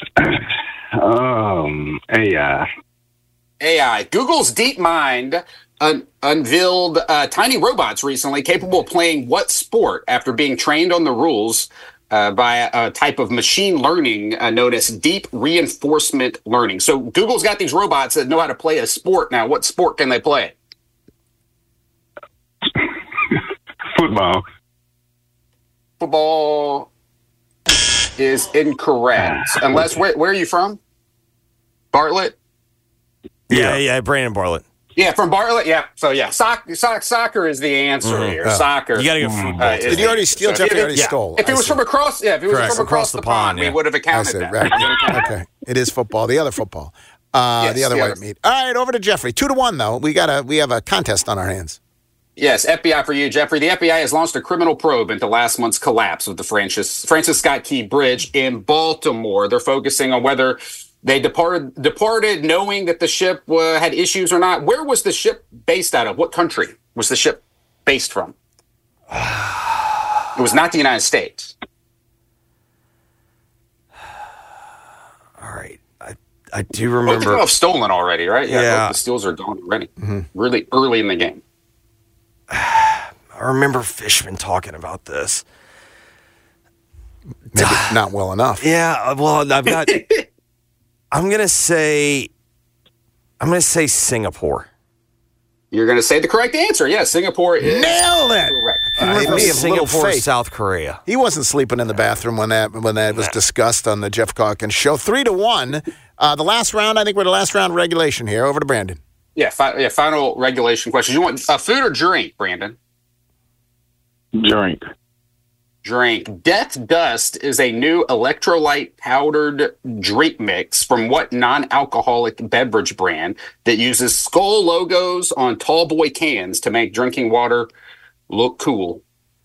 AI. AI. Google's DeepMind unveiled tiny robots recently capable of playing what sport after being trained on the rules by a type of machine learning known as deep reinforcement learning. So Google's got these robots that know how to play a sport now. What sport can they play? Football. Football is incorrect. Unless, where are you from? Bartlett? Yeah, Brandon Bartlett. Yeah, from Bartlett. Yeah, so yeah, soccer is the answer here. Soccer. You got to go football. Did you already steal? Jeffrey already stole. If it was from across, across the pond, we would have accounted that. Right. Okay, it is football. The other football. The other white meat. All right, over to Jeffrey. 2-1 though. We have a contest on our hands. Yes, FBI for you, Jeffrey. The FBI has launched a criminal probe into last month's collapse of the Francis Scott Key Bridge in Baltimore. They're focusing on whether they departed knowing that the ship had issues or not. Where was the ship based out of? What country was the ship based from? It was not the United States. All right. I do remember. Both of them have stolen already, right? Yeah. Both the steals are gone already. Mm-hmm. Really early in the game. I remember Fishman talking about this. Maybe not well enough. Yeah, well, I've got. I'm gonna say Singapore. You're gonna say the correct answer. Yeah, Singapore is nailed it. Correct. Singapore, South Korea. He wasn't sleeping in the bathroom when that was discussed on the Jeff Calkins show. 3-1. The last round. I think we're the last round regulation here. Over to Brandon. Yeah, final regulation question. You want food or drink, Brandon? Drink. Death Dust is a new electrolyte powdered drink mix from what non-alcoholic beverage brand that uses skull logos on tall boy cans to make drinking water look cool?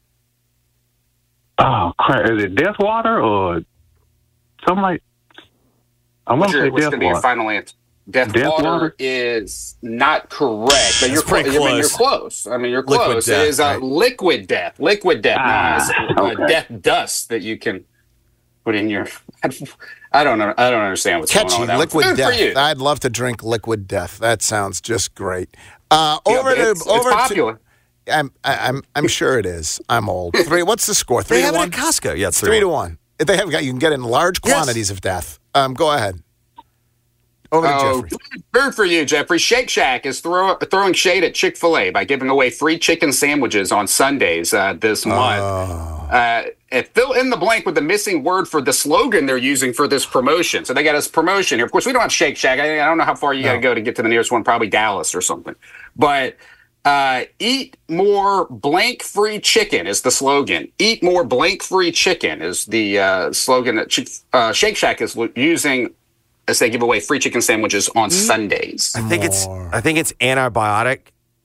Oh, crap. Is it Death Water or something like... I want to say Death Water. Be your final answer? Death water is not correct, but you're close. You're close. I mean, you're close. It is Liquid Death. Liquid Death. Okay. Death Dust that you can put in your. I don't know. I don't understand what's going on with that. Liquid Food for Death. you. I'd love to drink Liquid Death. That sounds just great. It's popular. I'm sure it is. I'm old. What's the score? 3-1. They have it at Costco. Yeah, it's 3-1. They have got. You can get in large quantities of death. Go ahead. Over to Jeffrey. Food for you, Jeffrey. Shake Shack is throwing shade at Chick-fil-A by giving away free chicken sandwiches on Sundays this month. Fill in the blank with the missing word for the slogan they're using for this promotion. So they got this promotion here. Of course, we don't have Shake Shack. I don't know how far you got to go to get to the nearest one, probably Dallas or something. But eat more blank free chicken is the slogan. Eat more blank free chicken is the slogan that Shake Shack is using as they give away free chicken sandwiches on Sundays. I think it's antibiotic.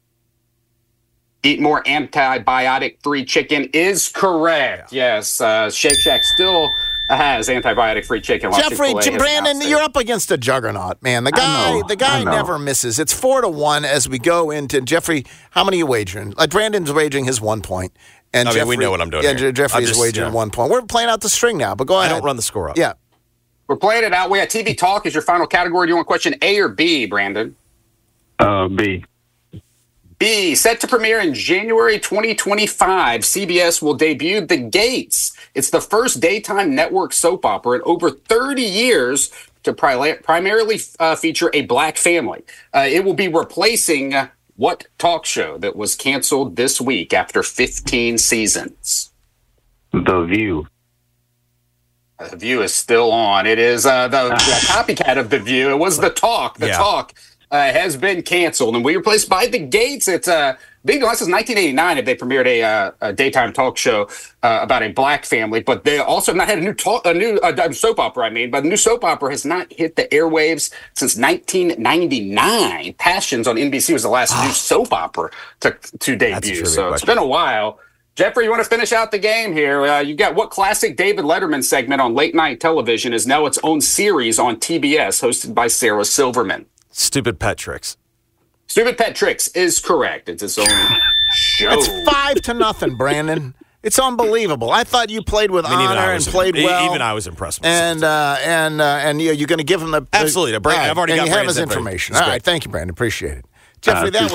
Eat more antibiotic-free chicken is correct. Yes, Shake Shack still has antibiotic-free chicken. Jeffrey, Brandon, you're up against a juggernaut, man. The guy never misses. It's 4-1 as we go into Jeffrey. How many are you wagering? Brandon's wagering his 1 point, and Jeffrey, we know what I'm doing. Yeah, Jeffrey's wagering 1 point. We're playing out the string now, but go ahead. I don't run the score up. Yeah, we're playing it out. We have TV Talk is your final category. Do you want question A or B, Brandon? B. B, set to premiere in January 2025, CBS will debut The Gates. It's the first daytime network soap opera in over 30 years to primarily feature a black family. It will be replacing what talk show that was canceled this week after 15 seasons? The View. The View is still on. It is the copycat of The View. It was The Talk. The Talk has been canceled and we replaced by The Gates. It's big deal. This is 1989 if they premiered a daytime talk show about a black family, but they also have not had a new soap opera. But the new soap opera has not hit the airwaves since 1999. Passions on NBC was the last new soap opera to debut. So it's been a while. Jeffrey, you want to finish out the game here? You got what classic David Letterman segment on late night television is now its own series on TBS, hosted by Sarah Silverman? Stupid Pet Tricks. Stupid Pet Tricks is correct. It's its own show. It's 5-0, Brandon. It's unbelievable. I thought you played with honor and played well. Even I was impressed. And you're going to give him the absolutely. I've already got you have his information. All right, thank you, Brandon. Appreciate it, Jeffrey. That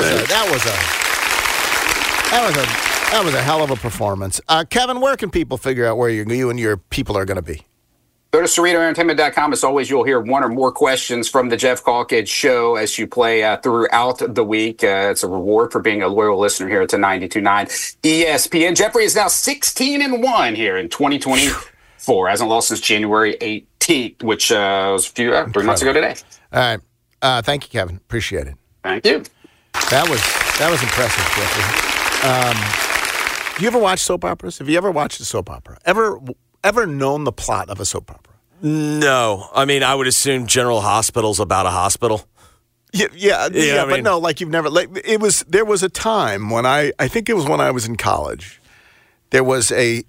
was a hell of a performance. Kevin, where can people figure out where you and your people are going to be? Go to CerritoEntertainment.com. As always, you'll hear one or more questions from the Jeff Calkage Show as you play throughout the week. It's a reward for being a loyal listener here to 92.9 ESPN. Jeffrey is now 16-1 here in 2024. Hasn't lost since January 18th, which was 3 months ago today. All right. Thank you, Kevin. Appreciate it. Thank you. That was impressive, Jeffrey. Do you ever watch soap operas? Have you ever watched a soap opera? Ever known the plot of a soap opera? No. I would assume General Hospital's about a hospital. Yeah, but no, like you've never. There was a time when I think it was when I was in college. There was a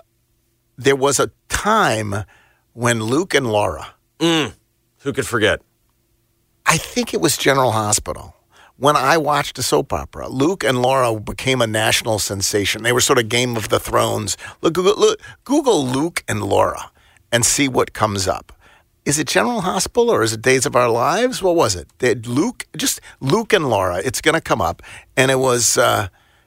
time when Luke and Laura. Who could forget? I think it was General Hospital. When I watched a soap opera, Luke and Laura became a national sensation. They were sort of Game of the Thrones. Google Luke and Laura and see what comes up. Is it General Hospital or is it Days of Our Lives? What was it? Luke and Laura. It's going to come up, and it was all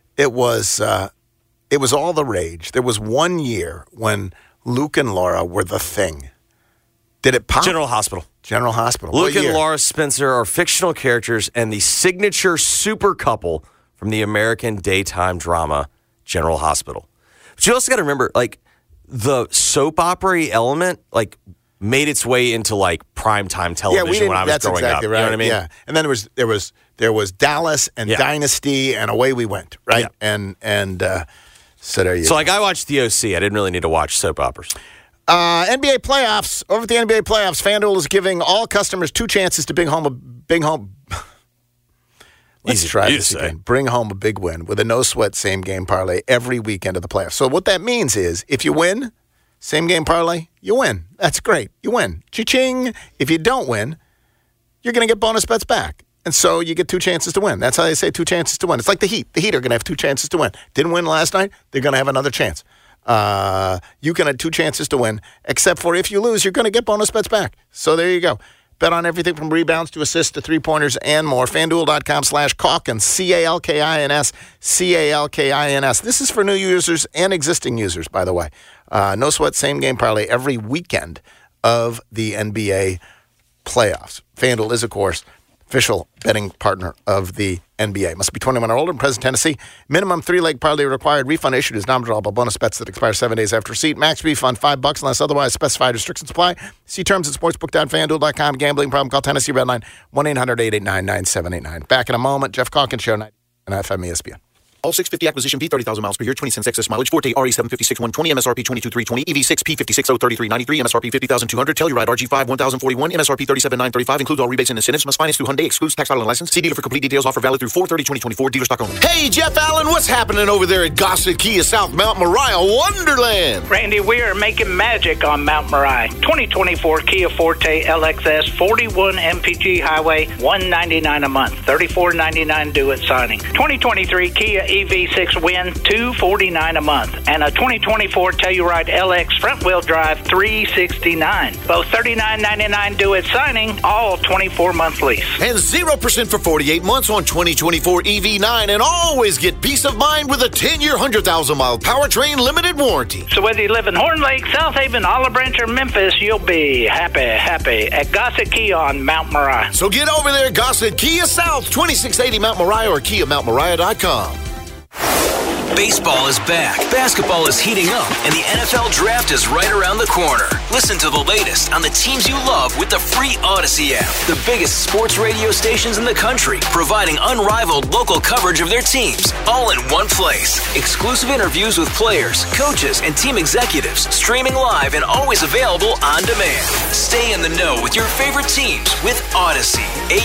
the rage. There was 1 year when Luke and Laura were the thing. Did it pop? General Hospital. Luke and Laura Spencer are fictional characters and the signature super couple from the American daytime drama General Hospital. But you also got to remember, the soap opera element, made its way into primetime television when I was growing up. Right. You know what I mean? Yeah, and then there was Dallas and Dynasty, and away we went. Right, yeah. So there you go. So I watched The OC. I didn't really need to watch soap operas. NBA playoffs. Over at the NBA playoffs, FanDuel is giving all customers 2 chances to bring home. Let's try this again. Bring home a big win with a no-sweat same-game parlay every weekend of the playoffs. So what that means is, if you win, same-game parlay, you win. That's great. You win. Cha-ching. If you don't win, you're going to get bonus bets back. And so you get 2 chances to win. That's how they say 2 chances to win. It's like the Heat. The Heat are going to have 2 chances to win. Didn't win last night, they're going to have another chance. You can have 2 chances to win, except for if you lose, you're going to get bonus bets back. So there you go. Bet on everything from rebounds to assists to three-pointers and more. FanDuel.com/Calkins, CALKINS, CALKINS. This is for new users and existing users, by the way. No sweat, same game parlay every weekend of the NBA playoffs. FanDuel is, of course, official betting partner of the NBA. Must be 21 or older in present Tennessee. Minimum 3-leg parlay required. Refund issued as non-withdrawable bonus bets that expire 7 days after receipt. Max refund $5 unless otherwise specified. Restrictions apply. See terms at sportsbook.fanduel.com. Gambling problem? Call Tennessee Redline 1-800-889-9789. Back in a moment. Jeff Calkins Show, 9 FM ESPN. All 650 acquisition fee, 30,000 miles per year, 20 cents excess mileage, Forte RE756 120, MSRP 22,320, EV6 P56 03393, MSRP 50,200, Telluride RG5 1041, MSRP 37,935, includes all rebates and incentives, must finance through Hyundai, excludes tax title and license. See dealer for complete details, offer valid through 4/30/2024, dealer stock only. Hey, Jeff Allen, what's happening over there at Gossett Kia South Mount Moriah Wonderland? Randy, we are making magic on Mount Moriah. 2024 Kia Forte LXS, 41 MPG Highway, $199 a month, $34.99 due at signing. 2023 Kia EV6 Win, $249 a month, and a 2024 Telluride LX front-wheel drive, $369. Both $39.99 due at signing, all 24-month lease. And 0% for 48 months on 2024 EV9, and always get peace of mind with a 10-year, 100,000-mile powertrain limited warranty. So whether you live in Horn Lake, South Haven, Olive Branch, or Memphis, you'll be happy at Gossett Kia on Mount Moriah. So get over there, Gossett Kia South, 2680 Mount Moriah or KiaMountMoriah.com. Baseball is back, basketball is heating up, and the NFL Draft is right around the corner. Listen to the latest on the teams you love with the free Odyssey app. The biggest sports radio stations in the country, providing unrivaled local coverage of their teams, all in one place. Exclusive interviews with players, coaches, and team executives, streaming live and always available on demand. Stay in the know with your favorite teams with Odyssey.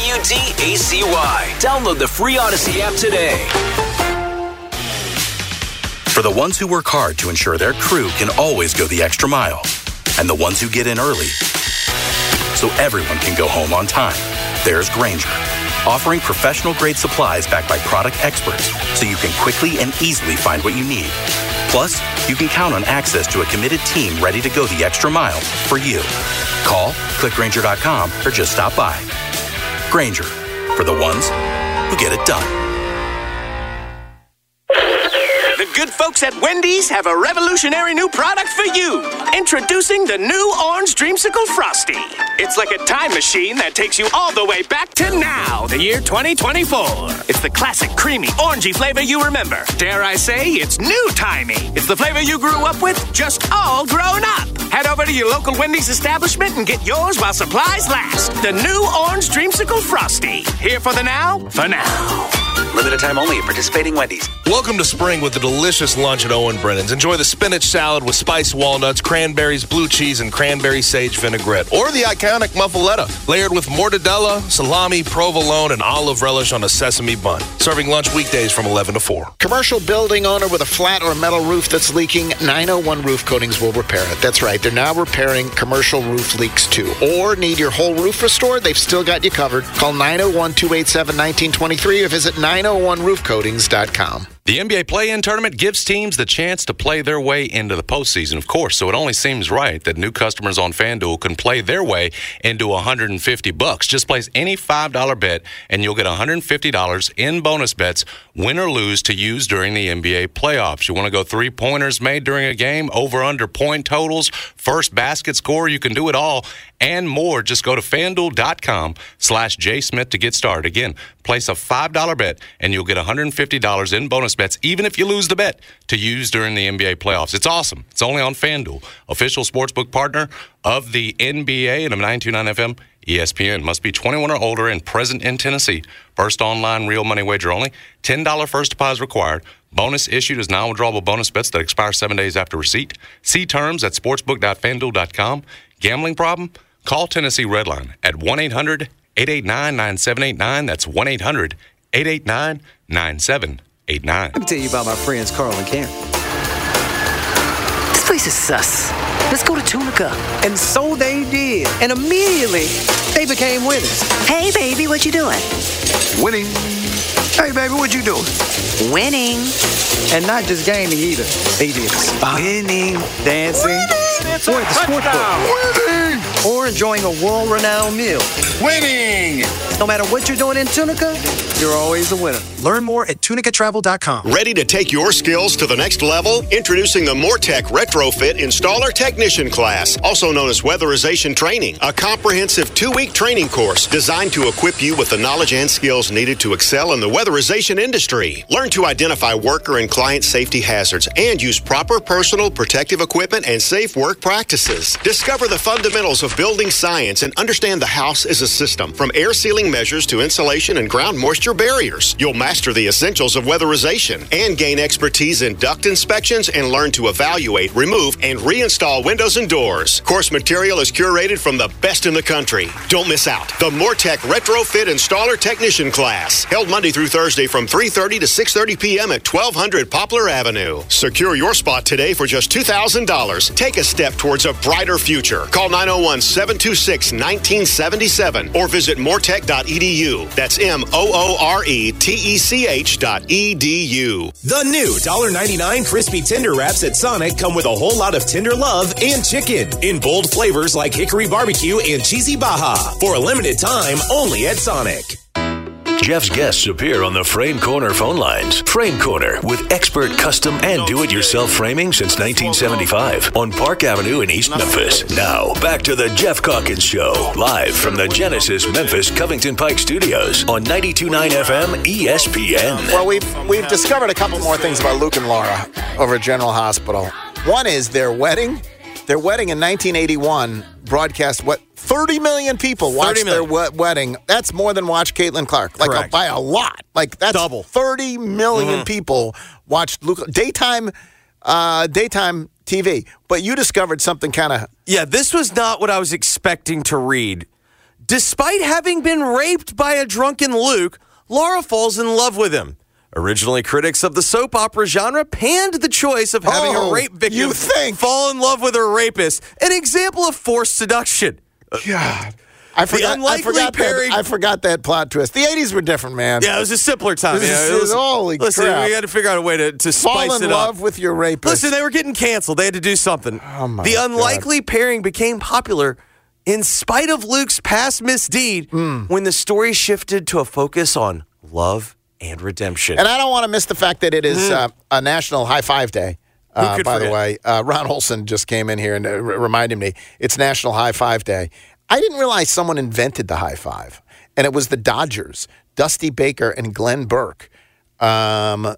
AUDACY. Download the free Odyssey app today. For the ones who work hard to ensure their crew can always go the extra mile, and the ones who get in early so everyone can go home on time, there's Grainger, offering professional-grade supplies backed by product experts so you can quickly and easily find what you need. Plus, you can count on access to a committed team ready to go the extra mile for you. Call, click Grainger.com, or just stop by. Grainger, for the ones who get it done. The good folks at Wendy's have a revolutionary new product for you. Introducing the new Orange Dreamsicle Frosty. It's like a time machine that takes you all the way back to now, the year 2024. It's the classic creamy, orangey flavor you remember. Dare I say, it's new-timey. It's the flavor you grew up with, just all grown up. Head over to your local Wendy's establishment and get yours while supplies last. The new Orange Dreamsicle Frosty. Here for the now, for now. Limited time only at participating Wendy's. Welcome to spring with the delicious lunch at Owen Brennan's. Enjoy the spinach salad with spiced walnuts, cranberries, blue cheese, and cranberry sage vinaigrette. Or the iconic muffaletta, layered with mortadella, salami, provolone, and olive relish on a sesame bun. Serving lunch weekdays from 11 to 4. Commercial building owner with a flat or metal roof that's leaking, 901 Roof Coatings will repair it. That's right. They're now repairing commercial roof leaks too. Or need your whole roof restored? They've still got you covered. Call 901-287-1923 or visit 901roofcoatings.com. The NBA play-in tournament gives teams the chance to play their way into the postseason, of course, so it only seems right that new customers on FanDuel can play their way into $150. Just place any $5 bet, and you'll get $150 in bonus bets, win or lose, to use during the NBA playoffs. You want to go three-pointers made during a game, over-under point totals, first basket score, you can do it all, and more. Just go to FanDuel.com/JSmith to get started. Again, place a $5 bet, and you'll get $150 in bonus bets, even if you lose the bet, to use during the NBA playoffs. It's awesome. It's only on FanDuel, official sportsbook partner of the NBA and of 929 FM ESPN. Must be 21 or older and present in Tennessee. First online real money wager only. $10 first deposit required. Bonus issued as non-withdrawable bonus bets that expire 7 days after receipt. See terms at sportsbook.fanduel.com. Gambling problem? Call Tennessee Redline at 1-800-889-9789. That's 1-800-889-9789. Let me tell you about my friends Carl and Karen. This place is sus. Let's go to Tunica. And so they did. And immediately, they became winners. Hey, baby, what you doing? Winning. Hey, baby, what you doing? Winning. And not just gaming either. Idiots. Winning. Dancing. Or at the sports book. Winning. Or enjoying a world-renowned meal. Winning. No matter what you're doing in Tunica, you're always a winner. Learn more at tunicatravel.com. Ready to take your skills to the next level? Introducing the Mortec Retrofit Installer Technician class, also known as Weatherization Training, a comprehensive 2-week training course designed to equip you with the knowledge and skills needed to excel in the weatherization industry. Learn to identify worker and client safety hazards and use proper personal protective equipment and safe work practices. Discover the fundamentals of building science and understand the house as a system, from air sealing measures to insulation and ground moisture barriers. You'll master the essentials of weatherization and gain expertise in duct inspections and learn to evaluate, remove, and reinstall windows and doors. Course material is curated from the best in the country. Don't miss out. The Mortec Retrofit Installer Technician class, held Monday through Thursday from 3:30 to 6:30 p.m. at 1200 Poplar Avenue. Secure your spot today for just $2,000. Take a step towards a brighter future. Call 901-726-1977 or visit mortec.edu. That's MOORETECH.edu. The new $1.99 crispy tender wraps at Sonic come with a whole lot of tender love and chicken in bold flavors like hickory barbecue and cheesy baja. For a limited time, only at Sonic. Jeff's guests appear on the Frame Corner phone lines. Frame Corner, with expert custom and do-it-yourself framing since 1975 on Park Avenue in East Memphis. Now, back to the Jeff Calkins Show, live from the Genesis Memphis Covington Pike Studios on 92.9 FM ESPN. Well, we've discovered a couple more things about Luke and Laura over at General Hospital. One is their wedding. Their wedding in 1981 broadcast, 30 million people watched their wedding. That's more than watched Caitlin Clark. By a lot. That's double. 30 million people watched Luke. Daytime TV. But you discovered something kind of... Yeah, this was not what I was expecting to read. Despite having been raped by a drunken Luke, Laura falls in love with him. Originally, critics of the soap opera genre panned the choice of having a rape victim fall in love with a rapist, an example of forced seduction. God. I forgot that plot twist. The 80s were different, man. Yeah, it was a simpler time. Holy crap. We had to figure out a way to spice it up. Fall in love with your rapist. Listen, they were getting canceled. They had to do something. Oh my the unlikely pairing became popular in spite of Luke's past misdeed when the story shifted to a focus on love and redemption. And I don't want to miss the fact that it is a National High Five Day. By the way, Ron Olson just came in here and reminded me it's National High Five Day. I didn't realize someone invented the high five, and it was the Dodgers, Dusty Baker and Glenn Burke. Yes,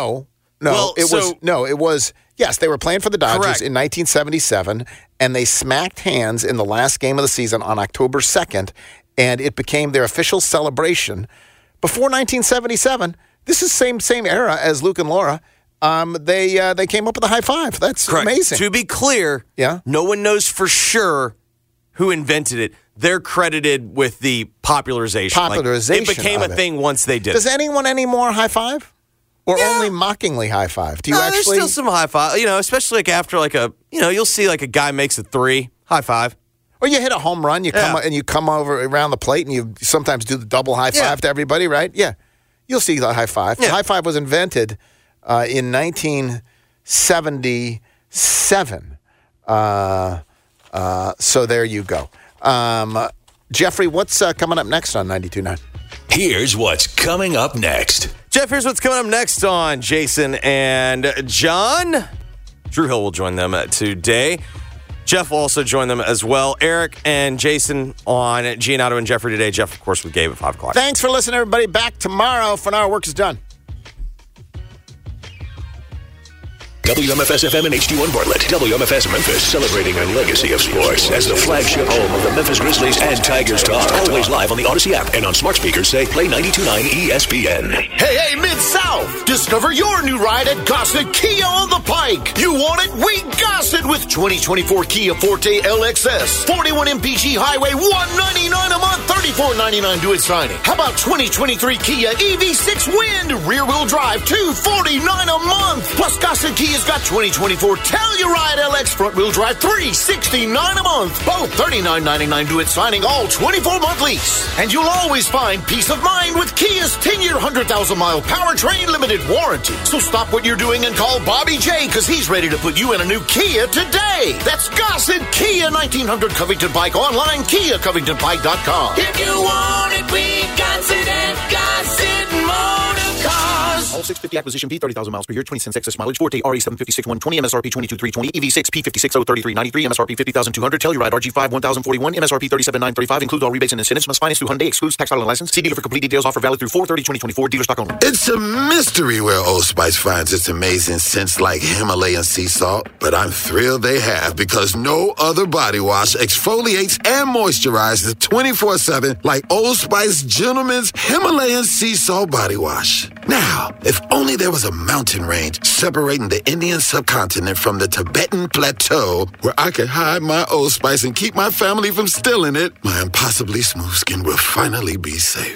they were playing for the Dodgers in 1977, and they smacked hands in the last game of the season on October 2nd, and it became their official celebration. Before 1977, this is same era as Luke and Laura. They came up with a high five. That's amazing. To be clear, no one knows for sure who invented it. They're credited with the popularization. It became a thing once they did. Does anyone anymore high five? Or only mockingly high five? Do you actually? There's still some high five. Especially after you'll see a guy makes a 3, high five. Or you hit a home run, you come over around the plate, and you sometimes do the double high five to everybody, right? Yeah. You'll see the high five. Yeah. The high five was invented in 1977. So there you go. Jeffrey, what's coming up next on 92.9? Here's what's coming up next. Jeff, here's what's coming up next on Jason and John. Drew Hill will join them today. Jeff will also join them as well. Eric and Jason on Giannato and Jeffrey today. Jeff, of course, with Gabe at 5 o'clock. Thanks for listening, everybody. Back tomorrow. For now, our work is done. WMFS-FM and HD1 Bartlett. WMFS Memphis, celebrating a legacy of sports as the flagship home of the Memphis Grizzlies and Tigers talk. Always live on the Odyssey app and on smart speakers. Say, play 92.9 ESPN. Hey, Mid-South! Discover your new ride at Gossett Kia on the Pike. You want it? We Gossett with 2024 Kia Forte LXS. 41 MPG Highway, $199 a month, $34.99 due at signing. How about 2023 Kia EV6 Wind? Rear-wheel drive, $249 a month. Plus Gossett Kia Kia's got 2024 Telluride LX front-wheel drive $369 a month. Both $39.99 due at signing, all 24-month lease. And you'll always find peace of mind with Kia's 10-year, 100,000-mile powertrain limited warranty. So stop what you're doing and call Bobby J, because he's ready to put you in a new Kia today. That's Gossett Kia, 1900 Covington Pike. Online, KiaCovingtonPike.com. If you want it, we got it at Gossett Motor Cars. All 650 acquisition P, 30,000 miles per year, 20 cents excess mileage. Forte RE756 120, MSRP 22,320, EV6 P56 03393, MSRP 50,200. Telluride RG5 1041, MSRP 37,935. Includes all rebates and incentives. Must finance through Hyundai. Excludes tax, title, and license. See dealer for complete details. Offer valid through 4/30/2024. Dealer stock only. It's a mystery where Old Spice finds its amazing scents like Himalayan sea salt, but I'm thrilled they have, because no other body wash exfoliates and moisturizes 24/7 like Old Spice Gentleman's Himalayan sea salt body wash. Now, if only there was a mountain range separating the Indian subcontinent from the Tibetan plateau where I could hide my Old Spice and keep my family from stealing it, my impossibly smooth skin will finally be safe.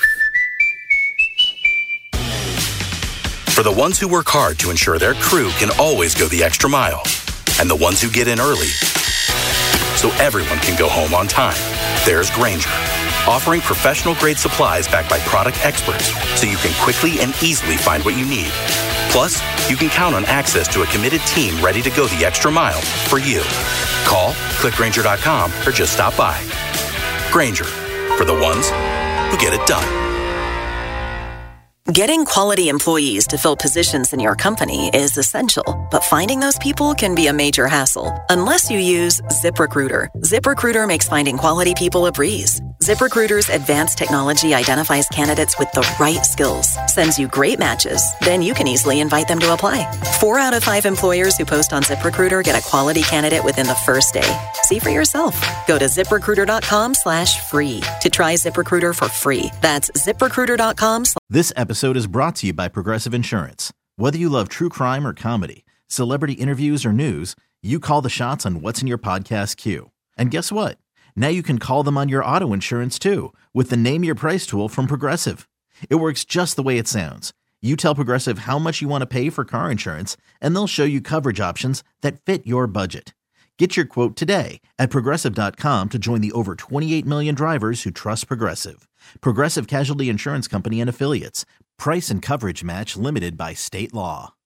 For the ones who work hard to ensure their crew can always go the extra mile, and the ones who get in early so everyone can go home on time, there's Grainger, offering professional-grade supplies backed by product experts so you can quickly and easily find what you need. Plus, you can count on access to a committed team ready to go the extra mile for you. Call, click Grainger.com, or just stop by. Grainger, for the ones who get it done. Getting quality employees to fill positions in your company is essential, but finding those people can be a major hassle unless you use ZipRecruiter. ZipRecruiter makes finding quality people a breeze. ZipRecruiter's advanced technology identifies candidates with the right skills, sends you great matches, then you can easily invite them to apply. 4 out of 5 employers who post on ZipRecruiter get a quality candidate within the first day. See for yourself. Go to ZipRecruiter.com/free to try ZipRecruiter for free. That's ZipRecruiter.com. This episode is brought to you by Progressive Insurance. Whether you love true crime or comedy, celebrity interviews or news, you call the shots on what's in your podcast queue. And guess what? Now you can call them on your auto insurance too with the Name Your Price tool from Progressive. It works just the way it sounds. You tell Progressive how much you want to pay for car insurance, and they'll show you coverage options that fit your budget. Get your quote today at Progressive.com to join the over 28 million drivers who trust Progressive. Progressive Casualty Insurance Company and Affiliates. Price and coverage match limited by state law.